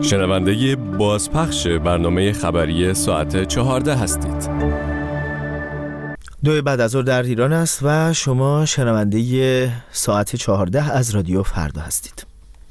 شنونده بازپخش برنامه خبری ساعت 14 هستید. 2 بعد از ظهر در ایران است و شما شنونده ساعت 14 از رادیو فردا هستید.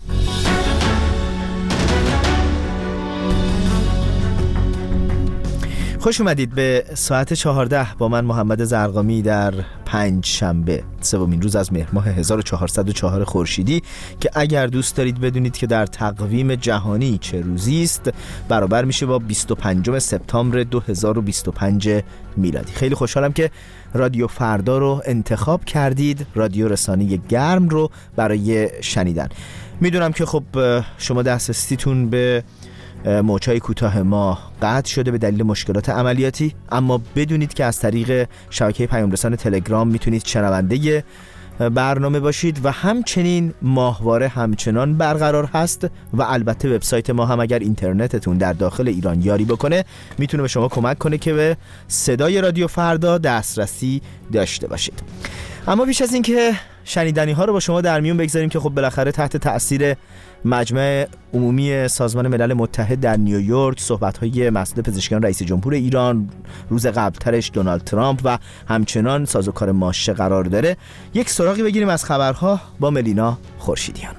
خوش اومدید به ساعت 14 با من محمد زرقامی در 5 شنبه سومین روز از مهر ماه 1404 خورشیدی که اگر دوست دارید بدونید که در تقویم جهانی چه روزی است برابر میشه با 25 سپتامبر 2025 میلادی. خیلی خوشحالم که رادیو فردا رو انتخاب کردید، رادیو رسانه گرم رو برای شنیدن. میدونم که خب شما دسترسیتون به موج‌های کوتاه ما قطع شده به دلیل مشکلات عملیاتی، اما بدونید که از طریق شبکه پیام رسان تلگرام میتونید شنونده برنامه باشید و همچنین ماهواره همچنان برقرار هست و البته وبسایت ما هم اگر اینترنتتون در داخل ایران یاری بکنه میتونه به شما کمک کنه که به صدای رادیو فردا دسترسی داشته باشید. اما بیش از این که شنیدنی ها رو با شما در میون بگذاریم که خب بالاخره تحت تأثیر مجمع عمومی سازمان ملل متحد در نیویورک، صحبت‌های مسعود پزشکیان رئیس جمهور ایران، روز قبلترش دونالد ترامپ و همچنان سازوکار ماشه قرار داره، یک سراغی بگیریم از خبرها با ملینا خورشیدیان.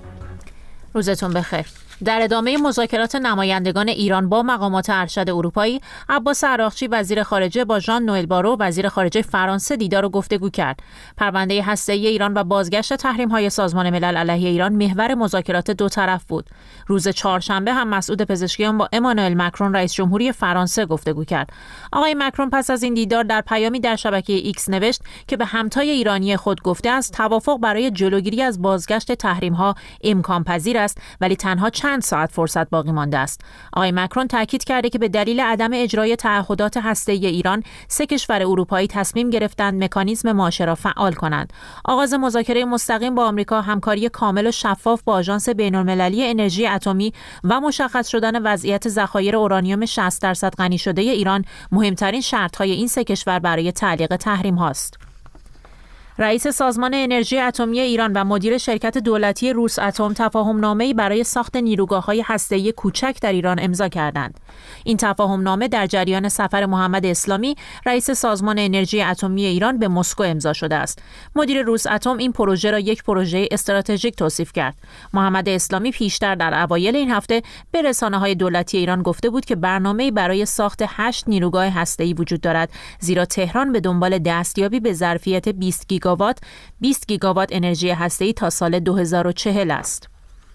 روزتون بخیر. در ادامه مذاکرات نمایندگان ایران با مقامات ارشد اروپایی، عباس عراقچی وزیر خارجه با ژان نوئل بارو وزیر خارجه فرانسه دیدار و گفتگو کرد. پرونده هسته‌ای ایران و بازگشت تحریم‌های سازمان ملل علیه ایران محور مذاکرات دو طرف بود. روز چهارشنبه هم مسعود پزشکیان با امانوئل مکرون رئیس جمهوری فرانسه گفتگو کرد. آقای مکرون پس از این دیدار در پیامی در شبکه ایکس نوشت که به همتای ایرانی خود گفته است توافق برای جلوگیری از بازگشت تحریم‌ها امکان پذیر است، ولی تنها چند ساعت فرصت باقی مانده است. آقای مکرون تاکید کرده که به دلیل عدم اجرای تعهدات هسته‌ای ایران 3 کشور اروپایی تصمیم گرفتند مکانیزم ماشه را فعال کنند. آغاز مذاکره مستقیم با آمریکا، همکاری کامل و شفاف با آژانس بین‌المللی انرژی اتمی و مشخص شدن وضعیت ذخایر اورانیوم 60% غنی شده ایران مهمترین شرط‌های این 3 کشور برای تعلیق تحریم هاست. رئیس سازمان انرژی اتمی ایران و مدیر شرکت دولتی روس اتم تفاهم‌نامه‌ای برای ساخت نیروگاه‌های هسته‌ای کوچک در ایران امضا کردند. این تفاهم‌نامه در جریان سفر محمد اسلامی رئیس سازمان انرژی اتمی ایران به مسکو امضا شده است. مدیر روس اتم این پروژه را یک پروژه استراتژیک توصیف کرد. محمد اسلامی پیشتر در اوایل این هفته به رسانه‌های دولتی ایران گفته بود که برنامه‌ای برای ساخت 8 نیروگاه هسته‌ای وجود دارد، زیرا تهران به دنبال دستیابی به ظرفیت 20 گیگاوات انرژی هسته‌ای تا سال 2040 است.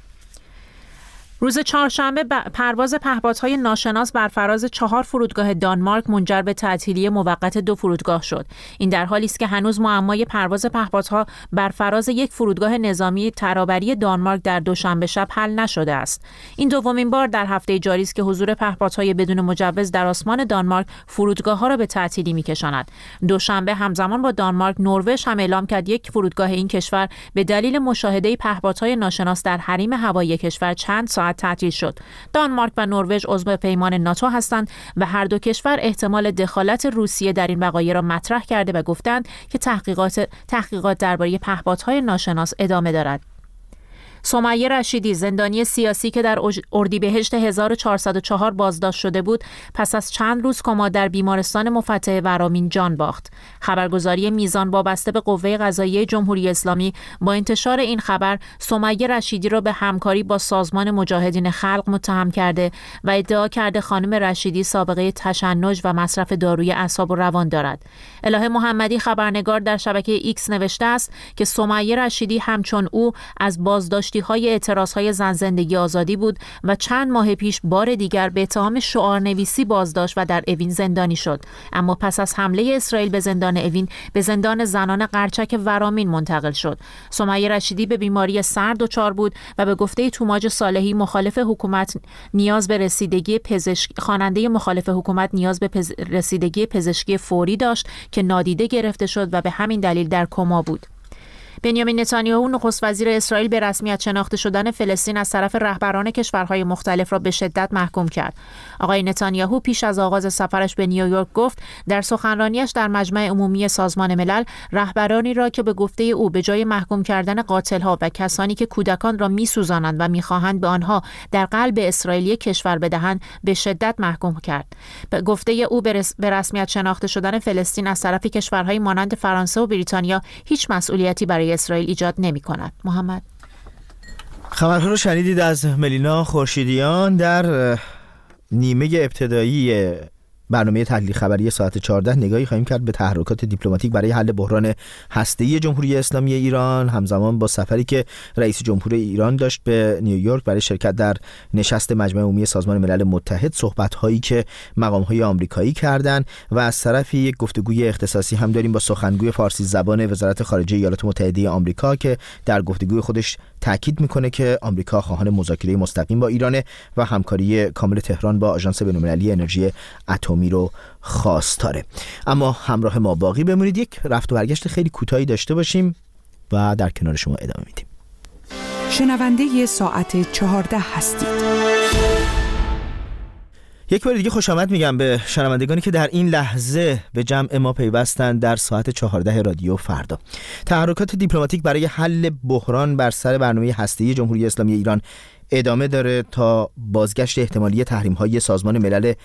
روز چهارشنبه پرواز پهپادهای ناشناس بر فراز 4 فرودگاه دانمارک منجر به تعطیلی موقت 2 فرودگاه شد. این در حالی است که هنوز معمای پرواز پهپادها بر فراز یک فرودگاه نظامی ترابری دانمارک در دوشنبه شب حل نشده است. این دومین بار در هفته جاری است که حضور پهپادهای بدون مجوز در آسمان دانمارک فرودگاه‌ها را به تعطیلی می‌کشاند. دوشنبه همزمان با دانمارک، نروژ هم اعلام کرد یک فرودگاه این کشور به دلیل مشاهده پهپادهای ناشناس در حریم هوایی کشور چند ساعت تعطیل شد. دانمارک و نروژ عضو پیمان ناتو هستند و هر دو کشور احتمال دخالت روسیه در این وقایع را مطرح کرده و گفتند که تحقیقات درباره پهپادهای ناشناس ادامه دارد. سمیه رشیدی، زندانی سیاسی که در اردیبهشت 1404 بازداشت شده بود، پس از چند روز کما در بیمارستان مفتح ورامین جان باخت. خبرگزاری میزان وابسته به قوه قضاییه جمهوری اسلامی با انتشار این خبر سمیه رشیدی را به همکاری با سازمان مجاهدین خلق متهم کرده و ادعا کرده خانم رشیدی سابقه تشنج و مصرف داروی اعصاب و روان دارد. الهه محمدی خبرنگار در شبکه ایکس نوشته است که سمیه رشیدی همچون او از بازداشت های اعتراضهای زن زندگی آزادی بود و چند ماه پیش بار دیگر به اتهام شعارنویسی بازداشت و در اوین زندانی شد، اما پس از حمله اسرائیل به زندان اوین به زندان زنان قرچک ورامین منتقل شد. سمیه رشیدی به بیماری سر دچار بود و به گفته توماج صالحی مخالف حکومت نیاز به رسیدگی رسیدگی پزشکی فوری داشت که نادیده گرفته شد و به همین دلیل در کما بود. بنیامین نتانیاهو نخست وزیر اسرائیل به رسمیت شناخته شدن فلسطین از طرف رهبران کشورهای مختلف را به شدت محکوم کرد. آقای نتانیاهو پیش از آغاز سفرش به نیویورک گفت در سخنرانیش در مجمع عمومی سازمان ملل رهبرانی را که به گفته او به جای محکوم کردن قاتل‌ها و کسانی که کودکان را می‌سوزانند و می‌خواهند به آنها در قلب اسرائیل کشور بدهند به شدت محکوم کرد. به گفته او به رسمیت شناخته شدن فلسطین از طرف کشورهای مانند فرانسه و بریتانیا هیچ مسئولیتی برای اسرائیل ایجاد نمی‌کند. محمد، خبرها رو شنیدید از ملینا خورشیدیان. در نیمه ابتدایی برنامه تحلیل خبری ساعت 14 نگاهی خواهیم کرد به تحرکات دیپلماتیک برای حل بحران هسته‌ای جمهوری اسلامی ایران، همزمان با سفری که رئیس جمهور ایران داشت به نیویورک برای شرکت در نشست مجمع عمومی سازمان ملل متحد، صحبت‌هایی که مقام‌های آمریکایی کردند و از طرفی یک گفتگوی اختصاصی هم داریم با سخنگوی فارسی زبان وزارت خارجه ایالات متحده آمریکا که در گفتگوی خودش تاکید میکنه که آمریکا خواهان مذاکره مستقیم با ایرانه و همکاری کامل تهران با آژانس بین‌المللی انرژی اتمی رو خواستاره. اما همراه ما باقی بمونید، یک رفت و برگشت خیلی کوتاهی داشته باشیم و در کنار شما ادامه میدیم. شنونده ساعت 14 هستید. یک بار دیگه خوش آمد میگم به شنوندگانی که در این لحظه به جمع ما پیوستند در ساعت 14 رادیو فردا. تحرکات دیپلماتیک برای حل بحران بر سر برنامه هسته‌ای جمهوری اسلامی ایران ادامه داره تا بازگشت احتمالی تحریم‌های سازمان ملل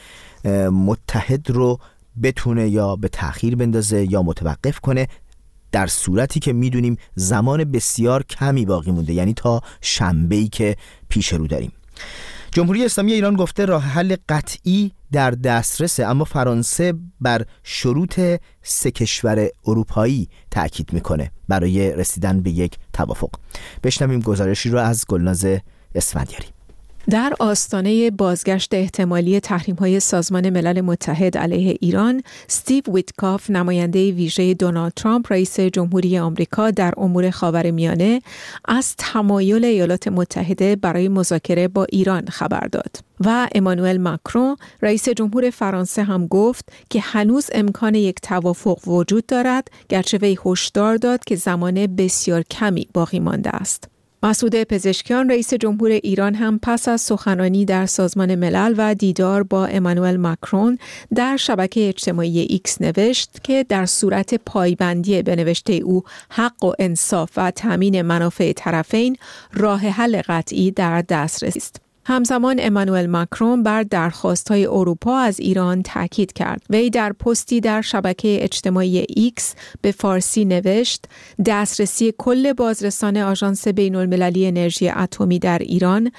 متحد رو بتونه یا به تأخیر بندازه یا متوقف کنه، در صورتی که میدونیم زمان بسیار کمی باقی مونده، یعنی تا شنبه‌ای که پیش رو داریم. جمهوری اسلامی ایران گفته راه حل قطعی در دسترسه، اما فرانسه بر شروط 3 کشور اروپایی تأکید میکنه برای رسیدن به یک توافق. بشنویم گزارشی رو از گلناز اسفندیاری. در آستانه بازگشت احتمالی تحریم‌های سازمان ملل متحد علیه ایران، استیو ویتکاف، نماینده ویژه دونالد ترامپ رئیس جمهوری آمریکا در امور خاورمیانه، از تمایل ایالات متحده برای مذاکره با ایران خبر داد. و امانوئل ماکرون، رئیس جمهور فرانسه، هم گفت که هنوز امکان یک توافق وجود دارد، گرچه وی هشدار داد که زمان بسیار کمی باقی مانده است. مسعود پزشکیان، رئیس جمهور ایران، هم پس از سخنرانی در سازمان ملل و دیدار با امانوئل ماکرون در شبکه اجتماعی ایکس نوشت که در صورت پایبندی به نوشته او حق و انصاف و تامین منافع طرفین، راه حل قطعی در دسترس است. همزمان امانوئل ماکرون بر درخواست‌های اروپا از ایران تاکید کرد. وی در پستی در شبکه اجتماعی ایکس به فارسی نوشت: دسترسی کل بازرسان آژانس بین‌المللی انرژی اتمی در ایران،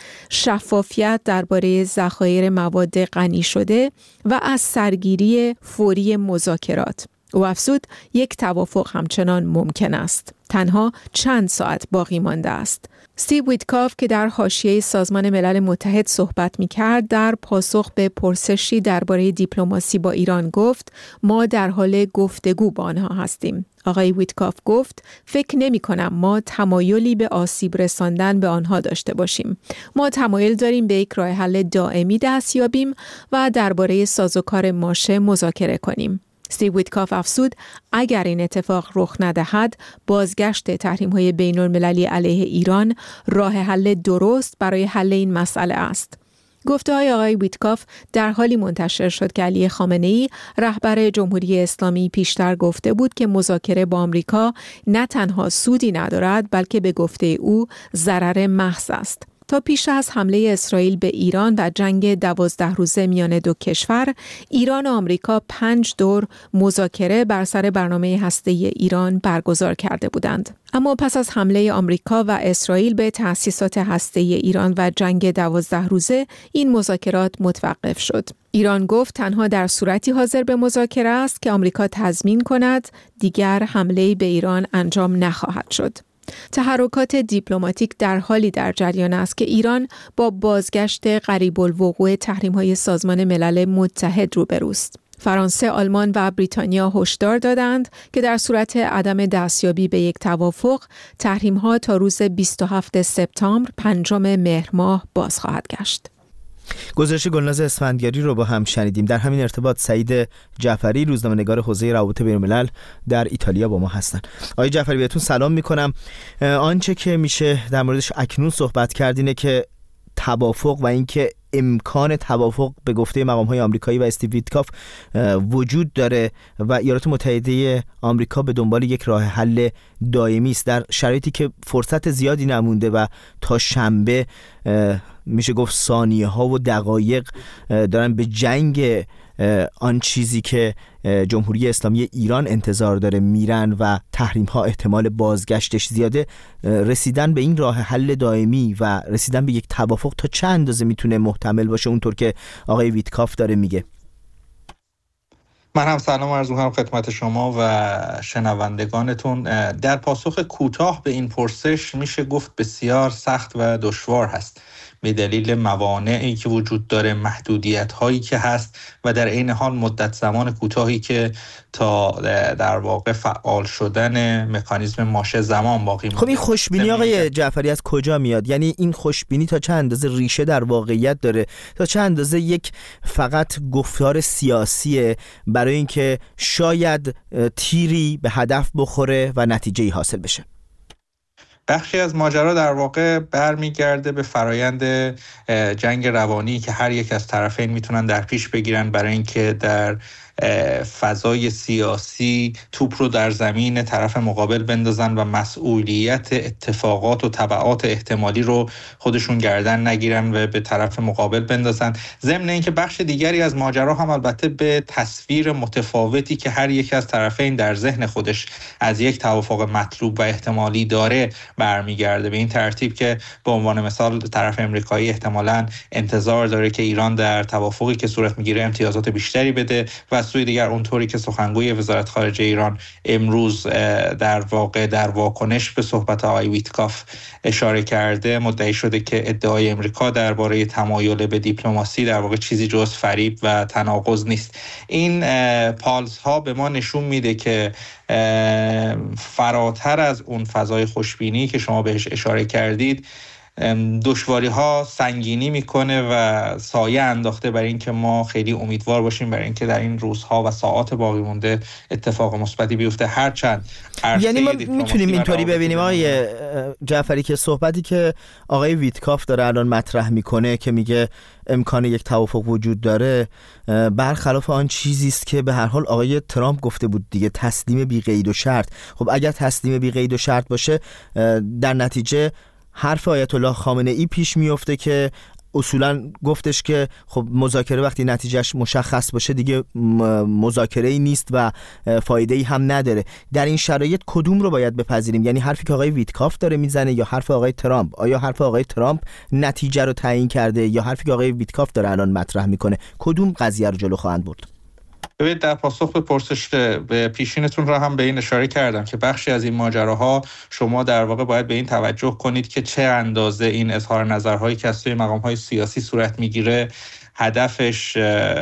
شفافیت درباره ذخایر مواد غنی شده و از سرگیری فوری مذاکرات. او افزود یک توافق همچنان ممکن است. تنها چند ساعت باقی مانده است. استیو ویتکاف که در حاشیه سازمان ملل متحد صحبت می‌کرد، در پاسخ به پرسشی درباره دیپلماسی با ایران گفت: ما در حال گفتگو با آنها هستیم. آقای ویتکاف گفت: فکر نمی‌کنم ما تمایلی به آسیب رساندن به آنها داشته باشیم. ما تمایل داریم به یک راه حل دائمی دست یابیم و درباره سازوکار ماشه مذاکره کنیم. استیو ویتکاف افزود: اگر این اتفاق رخ ندهد، بازگشت تحریم‌های بین‌المللی علیه ایران راه حل درست برای حل این مسئله است. گفته‌های آقای ویتکاف در حالی منتشر شد که علی خامنه‌ای، رهبر جمهوری اسلامی، پیشتر گفته بود که مذاکره با آمریکا نه تنها سودی ندارد، بلکه به گفته او ضرر محض است. تا پیش از حمله اسرائیل به ایران و جنگ 12 روزه میان دو کشور، ایران و آمریکا 5 دور مذاکره بر سر برنامه هسته‌ای ایران برگزار کرده بودند. اما پس از حمله آمریکا و اسرائیل به تأسیسات هسته‌ای ایران و جنگ 12 روزه، این مذاکرات متوقف شد. ایران گفت تنها در صورتی حاضر به مذاکره است که آمریکا تضمین کند دیگر حمله به ایران انجام نخواهد شد. تحرکات دیپلماتیک در حالی در جریان است که ایران با بازگشت قریب الوقوع تحریم‌های سازمان ملل متحد روبروست. فرانسه، آلمان و بریتانیا هشدار دادند که در صورت عدم دستیابی به یک توافق، تحریم‌ها تا روز 27 سپتامبر 5 مهر ماه باز خواهد گشت. گزارش گلناز اسفندیاری رو با هم شنیدیم. در همین ارتباط سعید جعفری، روزنامه‌نگار حوزه روابط بین‌الملل در ایتالیا با ما هستن. آقای جعفری بهتون سلام میکنم. آنچه که میشه در موردش اکنون صحبت کرد اینه که توافق و اینکه امکان توافق به گفته مقام‌های آمریکایی و استیو ویتکاف وجود داره و ایالات متحده آمریکا به دنبال یک راه حل دائمی است در شرایطی که فرصت زیادی نمونده و تا شنبه میشه گفت ثانیه‌ها و دقایق دارن به جنگ آن چیزی که جمهوری اسلامی ایران انتظار داره میرن و تحریم ها احتمال بازگشتش زیاده. رسیدن به این راه حل دائمی و رسیدن به یک توافق تا چه اندازه میتونه محتمل باشه اونطور که آقای ویتکاف داره میگه؟ من هم سلام عرض می‌کنم خدمت شما و شنوندگانتون. در پاسخ کوتاه به این پرسش میشه گفت بسیار سخت و دشوار هست به دلیل موانعی که وجود داره، محدودیت‌هایی که هست و در عین حال مدت زمان کوتاهی که تا در واقع فعال شدن مکانیزم ماشه زمان باقی مونده. خب این خوشبینی آقای جعفری از کجا میاد؟ یعنی این خوشبینی تا چه اندازه ریشه در واقعیت داره؟ تا چه اندازه یک فقط گفتار سیاسیه برای اینکه شاید تیری به هدف بخوره و نتیجه‌ای حاصل بشه؟ بخشی از ماجرا در واقع برمیگرده به فرایند جنگ روانی که هر یک از طرفین میتونن در پیش بگیرن برای اینکه در فضای سیاسی توپ رو در زمین طرف مقابل بندازن و مسئولیت اتفاقات و تبعات احتمالی رو خودشون گردن نگیرن و به طرف مقابل بندازن. ضمن اینکه بخش دیگری از ماجرا هم البته به تصویر متفاوتی که هر یک از طرفین در ذهن خودش از یک توافق مطلوب و احتمالی داره برمیگرده. به این ترتیب که به عنوان مثال طرف امریکایی احتمالاً انتظار داره که ایران در توافقی که صورت میگیره امتیازات بیشتری بده و سوی دیگر اونطوری که سخنگوی وزارت خارجه ایران امروز در واقع در واکنش به صحبت آقای ویتکاف اشاره کرده، مدعی شده که ادعای امریکا درباره تمایل به دیپلماسی در واقع چیزی جز فریب و تناقض نیست. این پالس ها به ما نشون میده که فراتر از اون فضای خوشبینی که شما بهش اشاره کردید، دشواری ها سنگینی میکنه و سایه انداخته برای اینکه ما خیلی امیدوار باشیم برای اینکه در این روزها و ساعات باقی مونده اتفاق مثبتی بیفته. هرچند یعنی ما میتونیم اینطوری ببینیم آقای جعفری که صحبتی که آقای ویتکاف داره الان مطرح میکنه که میگه امکان یک توافق وجود داره، برخلاف آن چیزی است که به هر حال آقای ترامپ گفته بود دیگه، تسلیم بی قید و شرط. خب اگر تسلیم بی قید و شرط باشه، در نتیجه حرف آیت الله خامنه ای پیش میفته که اصولا گفتش که خب مذاکره وقتی نتیجهش مشخص باشه دیگه مذاکره‌ای نیست و فایده‌ای هم نداره. در این شرایط کدوم رو باید بپذیریم؟ یعنی حرفی که آقای ویتکاف داره میزنه یا حرف آقای ترامپ؟ آیا حرف آقای ترامپ نتیجه رو تعیین کرده یا حرفی که آقای ویتکاف داره الان مطرح میکنه؟ کدوم قضیه رو جلو خواهند برد؟ ببینید، در پاسخ به پرسش به پیشینتون را هم به این اشاره کردم که بخشی از این ماجراها شما در واقع باید به این توجه کنید که چه اندازه این اظهار نظرهایی که از سوی مقام‌های سیاسی صورت میگیره هدفش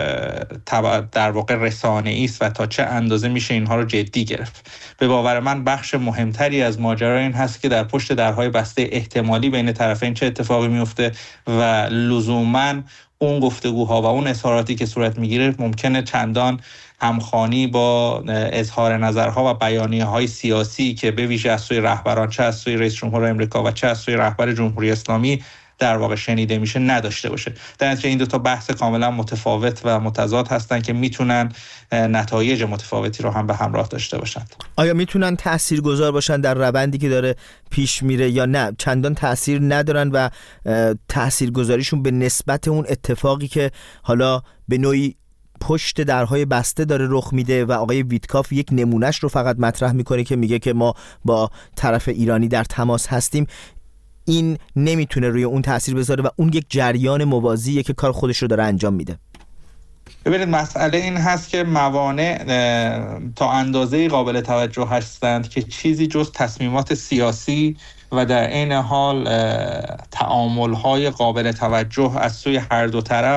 در واقع رسانه‌ای است و تا چه اندازه میشه اینها رو جدی گرفت. به باور من بخش مهمتری از ماجرا این هست که در پشت درهای بسته احتمالی بین طرفین چه اتفاقی میفته و لزوماً اون گفتگوها و اون اظهاراتی که صورت میگیره ممکنه چندان همخوانی با اظهار نظرها و بیانیه‌های سیاسی که به ویژه از سوی رهبران، چه از سوی رئیس جمهور آمریکا و چه از سوی رهبر جمهوری اسلامی در واقع شنیده میشه نداشته باشه. در نتیجه این دو تا بحث کاملا متفاوت و متضاد هستن که میتونن نتایج متفاوتی رو هم به همراه داشته باشند. آیا میتونن تاثیرگذار باشن در روندی که داره پیش میره یا نه چندان تاثیر ندارن و تاثیرگذاریشون به نسبت اون اتفاقی که حالا به نوعی پشت درهای بسته داره رخ میده و آقای ویتکاف یک نمونهش رو فقط مطرح میکنه که میگه که ما با طرف ایرانی در تماس هستیم، این نمیتونه روی اون تأثیر بذاره و اون یک جریان موازیه که کار خودش رو داره انجام میده؟ ببینید، مسئله این هست که موانع تا اندازه‌ای قابل توجه هستند که چیزی جز تصمیمات سیاسی و در عین حال تعامل‌های قابل توجه از سوی هر دو طرف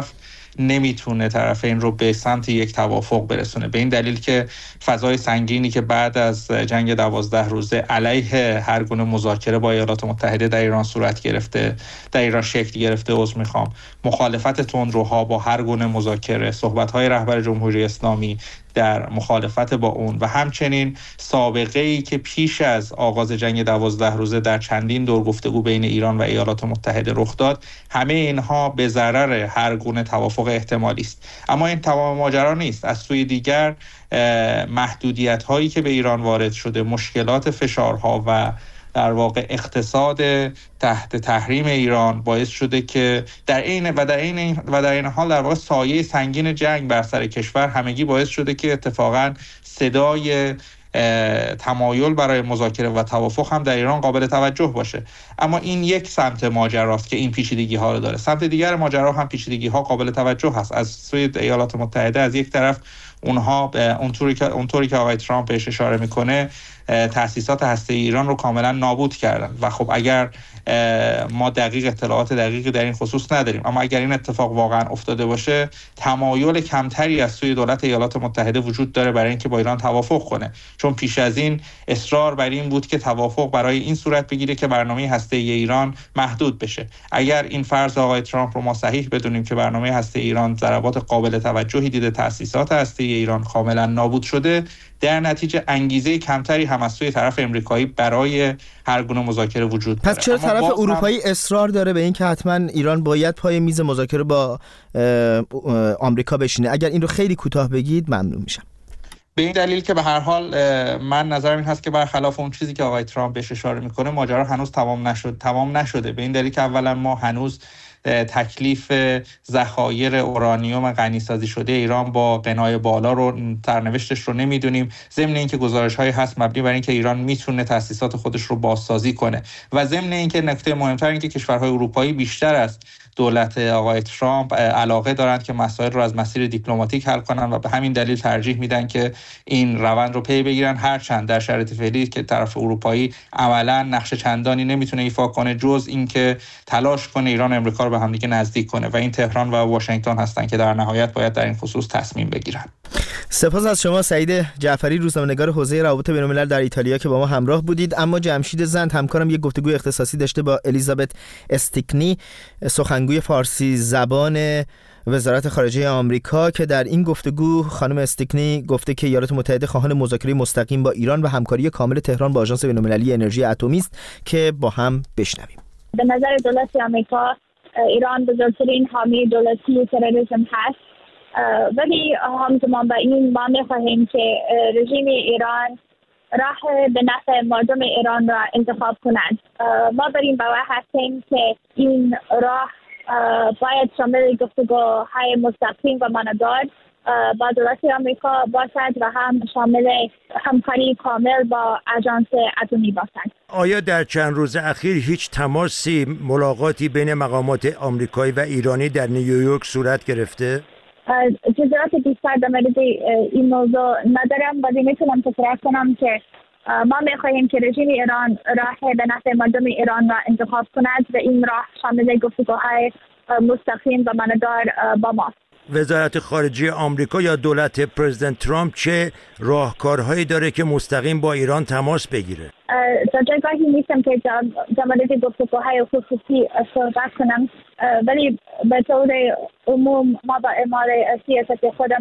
نمیتونه طرفین رو به سمت یک توافق برسونه، به این دلیل که فضای سنگینی که بعد از جنگ 12 روزه علیه هر گونه مذاکره با ایالات متحده در ایران صورت گرفته، در ایران شکل گرفته، مخالفت تندروها با هر گونه مذاکره، صحبت‌های رهبر جمهوری اسلامی در مخالفت با اون و همچنین سابقه‌ای که پیش از آغاز جنگ 12 روزه در چندین دور گفتگو بین ایران و ایالات متحده رخ داد، همه اینها به ضرر هر گونه توافق احتمالی است. اما این تمام ماجرا نیست. از سوی دیگر محدودیت‌هایی که به ایران وارد شده، مشکلات، فشارها و در واقع اقتصاد تحت تحریم ایران باعث شده که در این حال در واقع سایه سنگین جنگ بر سر کشور همگی باعث شده که اتفاقاً صدای تمایل برای مذاکره و توافق هم در ایران قابل توجه باشه. اما این یک سمت ماجراست که این پیچیدگی ها رو داره. سمت دیگر ماجرا هم پیچیدگی ها قابل توجه هست. از سوی ایالات متحده از یک طرف اونها اونطوری که آقای ترامپ بهش اشاره میکنه تأسیسات هسته ایران رو کاملا نابود کردن و خب اگر ما اطلاعات دقیقی در این خصوص نداریم، اما اگر این اتفاق واقعا افتاده باشه تمایل کمتری از سوی دولت ایالات متحده وجود داره برای اینکه با ایران توافق کنه، چون پیش از این اصرار بر این بود که توافق برای این صورت بگیره که برنامه هسته ایران محدود بشه. اگر این فرض آقای ترامپ رو ما صحیح بدونیم که برنامه هسته ایران ضربات قابل توجهی دیده، تأسیسات هسته ایران کاملا نابود شده، در نتیجه انگیزه کمتری هم از سوی طرف امریکایی برای هر گونه مذاکره وجود داره. پس چرا طرف اروپایی اصرار داره به این که حتما ایران باید پای میز مذاکره با آمریکا بشینه؟ اگر این رو خیلی کوتاه بگید ممنون میشم. به این دلیل که به هر حال من نظرم این هست که برخلاف اون چیزی که آقای ترامپ بهش اشاره میکنه ماجرا هنوز تمام نشده. به این دلیل که اولا ما هنوز تکلیف ذخایر اورانیوم غنیسازی شده ایران با قنای بالا رو سرنوشتش رو نمیدونیم، ضمن اینکه گزارش‌هایی هست مبنی بر اینکه ایران میتونه تأسیسات خودش رو بازسازی کنه و ضمن اینکه نکته مهمتر اینکه کشورهای اروپایی بیشتر از دولت آقای ترامپ علاقه دارند که مسائل رو از مسیر دیپلماتیک حل کنن و به همین دلیل ترجیح میدن که این روند رو پی بگیرن، هرچند در شرایط فعلی که طرف اروپایی عملا نقش چندانی نمیتونه ایفا کنه جز اینکه تلاش کنه ایران و امریکا رو به هم دیگه نزدیک کنه و این تهران و واشنگتن هستن که در نهایت باید در این خصوص تصمیم بگیرن. سپاس از شما سعید جعفری، روزنامه‌نگار حوزه روابط بین‌الملل در ایتالیا که با ما همراه بودید. اما جمشید زند همکارم یک گفتگوی اختصاصی داشته با الیزابت استیکنی، سخنگوی فارسی زبان وزارت خارجه آمریکا، که در این گفتگو خانم استیکنی گفته که ایالات متحده خواهان مذاکره مستقیم با ایران و همکاری کامل تهران با آژانس بین‌المللی انرژی اتمی است که با هم بشنویم. به نظر دولت آمریکا ایران بزرگترین حامی دولتی تروریسم هست، ولی همزمان با این ما می‌خواهیم که رژیم ایران راه به نفع مردم ایران را انتخاب کنند. ما بر این باور هستیم که این راه باید شامل گفتگوهای مستقیم و ماندار با دولت آمریکا باشد و هم شامل همکاری کامل با آژانس اتمی باشد. آیا در چند روز اخیر هیچ تماسی، ملاقاتی بین مقامات آمریکایی و ایرانی در نیویورک صورت گرفته؟ جزئیات بیشتر در مورد این موضوع ندارم، ولی میتونم تکرار کنم که ما میخواهیم که رژیم ایران راه به نفع مردم ایران را انتخاب کند و این راه شامل گفتگوهای مستقیم و ماندار با ماست. وزارت خارجه آمریکا یا دولت پرزیدنت ترامپ چه راهکارهایی داره که مستقیم با ایران تماس بگیره؟ در جایگاهی نیستم که در مورد گفتگوهای خصوصی صحبت کنم، ولی به طور عموم ما با اعمال سیاست خود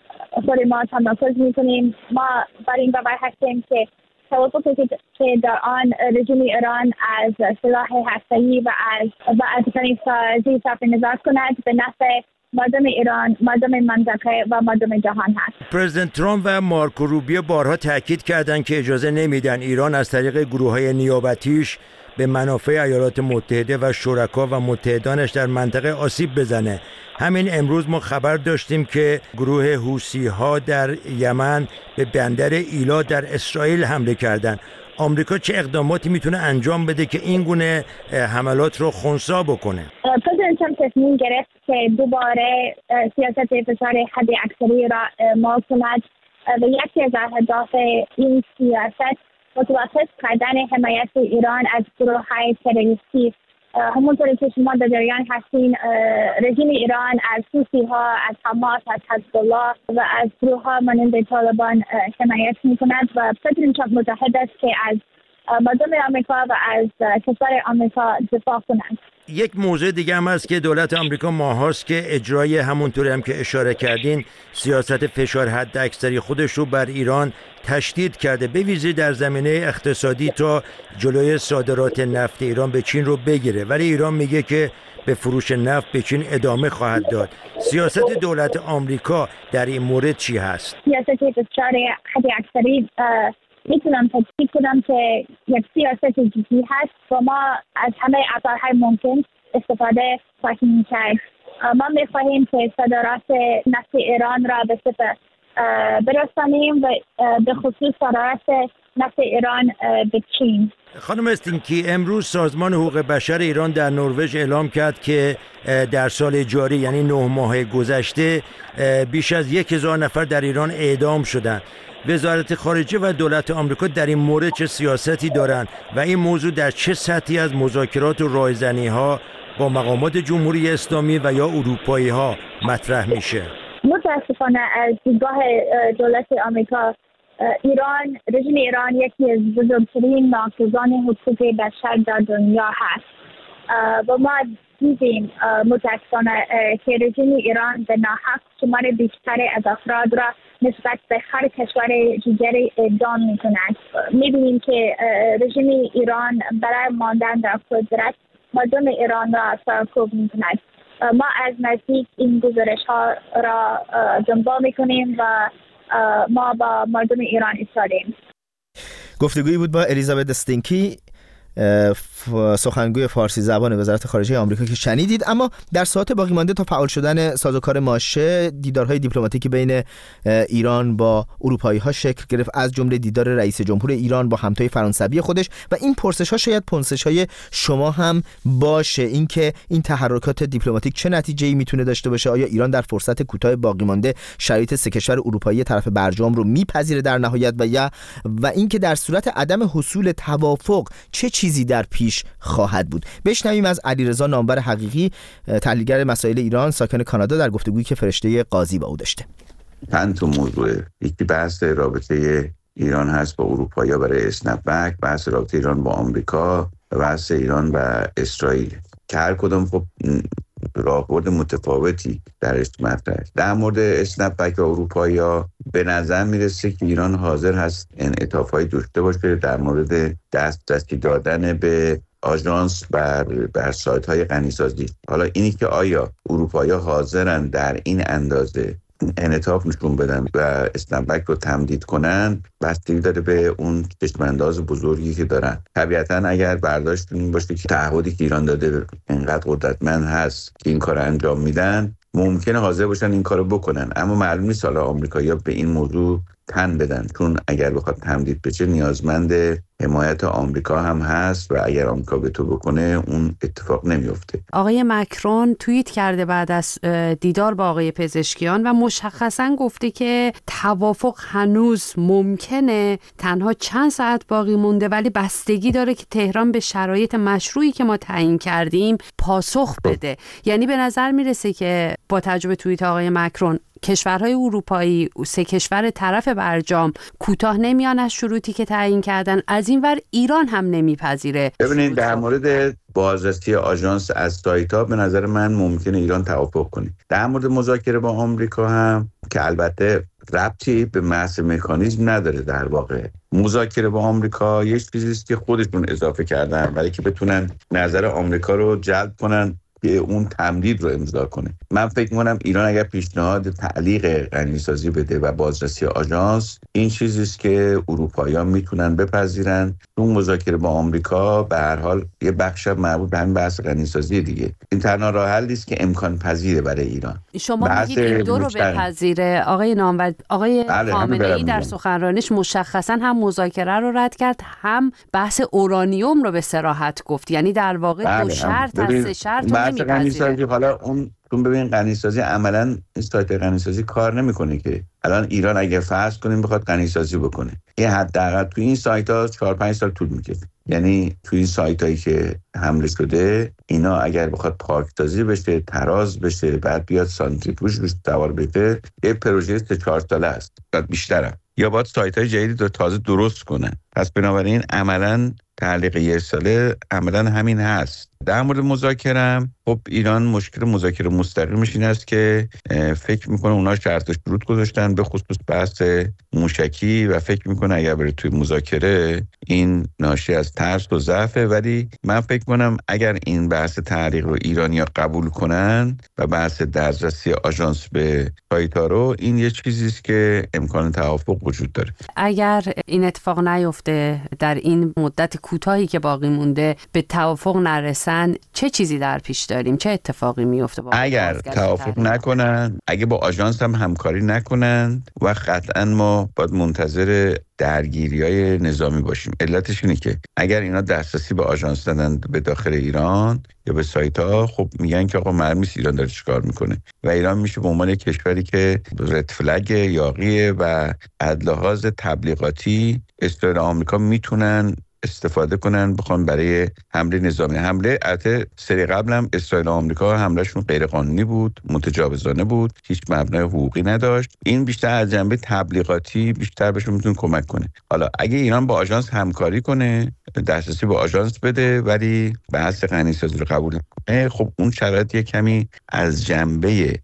ما تمرکز میکنیم. ما بر این باور هستیم که توافقی که در آن رژیم ایران از سلاح هسته‌ای و از غنیسازی صرف نظر کند به نفع مردم ایران، مردم منطقه و مردم جهان هست. پرزیدنت ترامپ و مارکو روبیو بارها تاکید کردند که اجازه نمیدن ایران از طریق گروه‌های نیابتیش به منافع ایالات متحده و شرکا و متحدانش در منطقه آسیب بزنه. همین امروز ما خبر داشتیم که گروه حوثی‌ها در یمن به بندر ایلا در اسرائیل حمله کردند. آمریکا چه اقداماتی میتونه انجام بده که این گونه حملات رو خنثی بکنه؟ پرزیدنت ترامپ تصمیم گرفت که دوباره سیاست فشار حد اکثری را اعمال کند و یکی از اهداف این سیاست متوقف کردن حمایت ایران از گروه‌های تروریستی همونطوری که شما در جریان هستین رژیم ایران از حوثی‌ها، از حماس، از حزب الله و از گروه‌ها مانند طالبان حمایت می‌کند و پرزیدنت ترامپ متحد است که از مردم آمریکا و از کشور آمریکا دفاع کنند. یک موضوع دیگه هم هست که دولت آمریکا ماهاست که اجرای همونطوری هم که اشاره کردین سیاست فشار حداکثری خودش رو بر ایران تشدید کرده، به ویژه در زمینه اقتصادی تا جلوی صادرات نفت ایران به چین رو بگیره، ولی ایران میگه که به فروش نفت به چین ادامه خواهد داد. سیاست دولت آمریکا در این مورد چی هست؟ سیاست فشار حداکثری میتونم تاکید کنم که یک سیاست جدی هست و ما از همه ابزارهای ممکن استفاده خواهیم کرد. ما میخواهیم که صادرات نفت ایران را به صفر برسانیم و به خصوص صادرات نفت ایران به چین. خانم استینکی، امروز سازمان حقوق بشر ایران در نروژ اعلام کرد که در سال جاری یعنی 9 ماه گذشته بیش از 1000 نفر در ایران اعدام شدند. وزارت خارجه و دولت آمریکا در این مورد چه سیاستی دارند و این موضوع در چه سطحی از مذاکرات و راهزنی‌ها با مقامات جمهوری اسلامی و یا اروپایی ها مطرح میشه؟ متاسفانه از دیدگاه دولت آمریکا رژیم ایران یکی از بزرگترین ناقضان حقوق بشر در دنیا هست و ما دیدیم متاسفانه که رژیم ایران به ناحق شمار بیشتر از افراد را نسبت به هر کشور دیگری اعدام می‌کند. می‌بینیم که رژیم ایران برای ماندن در قدرت مردم ایران را سرکوب می‌کند. ما از نزدیک این گزارش‌ها را دنبال می‌کنیم و ما با مردم ایران ایستادیم. گفتگویی بود با الیزابت استینکی، سخنگوی فارسی زبان وزارت خارجه آمریکا که شنیدید. اما در ساعات باقی مانده تا فعال شدن سازوکار ماشه، دیدارهای دیپلماتیکی بین ایران با اروپایی ها شکل گرفت، از جمله دیدار رئیس جمهور ایران با همتای فرانسوی خودش. و این پرسش ها شاید پرسش های شما هم باشه، اینکه این تحرکات دیپلماتیک چه نتیجه‌ای میتونه داشته باشه؟ آیا ایران در فرصت کوتاه باقی مانده شرایط سه کشور اروپایی طرف برجام رو میپذیره در نهایت و اینکه در صورت عدم حصول توافق چه چیزی در پیش خواهد بود؟ بشنویم از علیرضا نامور حقیقی، تحلیلگر مسائل ایران ساکن کانادا، در گفتگویی که فرشته قاضی با او داشته. چند تا موضوع، یکی بحث رابطه ایران هست با اروپایی برای اسنپ بک، بحث رابطه ایران با آمریکا و بحث ایران و اسرائیل که هر کدام خب راهبرد متفاوتی درش مطرحه. در مورد اسنپ بک و اروپایی‌ها به نظر میرسه که ایران حاضر هست انعطاف‌های داشته باشه در مورد دسترسی دادن به آژانس بر سایت‌های غنیسازی. حالا اینی که آیا اروپایی‌ها حاضرن در این اندازه انعطاف نشون بدن و اسنپ بک رو تمدید کنن، بستگی داره به اون چشم‌انداز بزرگی که دارن. طبیعتاً اگر برداشتون این باشه که تعهدی که ایران داده انقدر قدرتمند هست که این کار انجام میدن، ممکنه حاضر باشن این کارو بکنن، اما معلوم نیست حالا آمریکایی‌ها به این موضوع تن بدن، چون اگر بخواد تمدید بشه نیازمند حمایت آمریکا هم هست و اگر آمریکا به تو بکنه اون اتفاق نمیفته. آقای مکرون توییت کرده بعد از دیدار با آقای پزشکیان و مشخصاً گفته که توافق هنوز ممکنه، تنها چند ساعت باقی مونده، ولی بستگی داره که تهران به شرایط مشروعی که ما تعیین کردیم پاسخ بده. یعنی به نظر میرسه که با توجه به توییت آقای مکرون کشورهای اروپایی، سه کشور طرف برجام کوتاه نمیان از شروطی که تعیین کردن، از این ور ایران هم نمیپذیره. ببینید در مورد بازرسی آژانس از سایت‌ها به نظر من ممکنه ایران توافق کنه. در مورد مذاکره با آمریکا هم که البته ربطی به محض مکانیزم نداره، در واقع مذاکره با آمریکا یه چیزی است که خودشون اضافه کردن برای که بتونن نظر آمریکا رو جلب کنن که اون تمدید رو امضا کنه. من فکر می‌کنم ایران اگر پیشنهاد تعلیق غنیسازی بده و بازرسی آژانس، این چیزی است که اروپایی‌ها میتونن بپذیرن. اون مذاکره با آمریکا به هر حال یه بخش مربوط به همین بحث غنیسازی دیگه. این تنها راه حلی است که امکان پذیره برای ایران. شما میگید این دو رو بپذیره. آقای نامور، آقای خامنه‌ای در سخنرانیش مشخصاً هم مذاکره رو رد کرد، هم بحث اورانیوم رو به صراحت گفت. یعنی در واقع دو شرط از سه شرط غنیسازی. حالا اون ببین غنیسازی عملاً این سایت غنیسازی کار نمیکنه که الان ایران اگه فرض کنیم بخواد غنیسازی بکنه، این حداقل تو این سایت‌ها 4-5 سال طول میکشه. یعنی توی این سایت هایی که حمله شده اینا اگر بخواد پاکسازی بشه، تراز بشه، بعد بیاد سانتریفوژ روش سوار بشه، یه پروژه 3-4 ساله است، بعد بیشترم، یا باید سایت های جدیدی رو تازه درست کنن. پس بنابراین عملاً تعلیق 1 ساله عملاً همین هست. در مورد مذاکره، خب ایران مشکل مذاکره مستقیمش این است که فکر میکنه اونا شرط و شروط گذاشتن به خصوص بحث موشکی و فکر میکنه اگر بره توی مذاکره این ناشی از ترس و ضعفه. ولی من فکر کنم اگر این بحث تعلیق رو ایرانی‌ها قبول کنن و بحث دسترسی آژانس به سایت‌ها رو، این یه چیزی است که امکان توافق وجود داره. اگر این اتفاق نیفته، در این مدت کوتاهی که باقی مونده به توافق نرسن، چه چیزی در پیش داریم؟ چه اتفاقی میفته؟ اگر توافق نکنن، اگه با آژانس هم همکاری نکنن، و قطعا ما باید منتظر درگیری‌های نظامی باشیم. علتش اینه که اگر اینا دسترسی به آژانس دادن به داخل ایران یا به سایت‌ها، خب میگن که آقا معلوم نیست ایران داره چیکار میکنه و ایران میشه به عنوان کشوری که رد فلگ یاغیه و از لحاظ تبلیغاتی اسرائیل و آمریکا میتونن استفاده کنن بخوان برای حمله نظامی. حمله البته سری قبل هم اسرائیل و آمریکا حملهشون غیر قانونی بود، متجاوزانه بود، هیچ مبنای حقوقی نداشت. این بیشتر از جنبه تبلیغاتی بیشتر بهشون میتونه کمک کنه. حالا اگه ایران با آژانس همکاری کنه، دسترسی به آژانس بده ولی بحث غنی‌سازی رو قبول نکنه، خب اون شرایط کمی از جنبه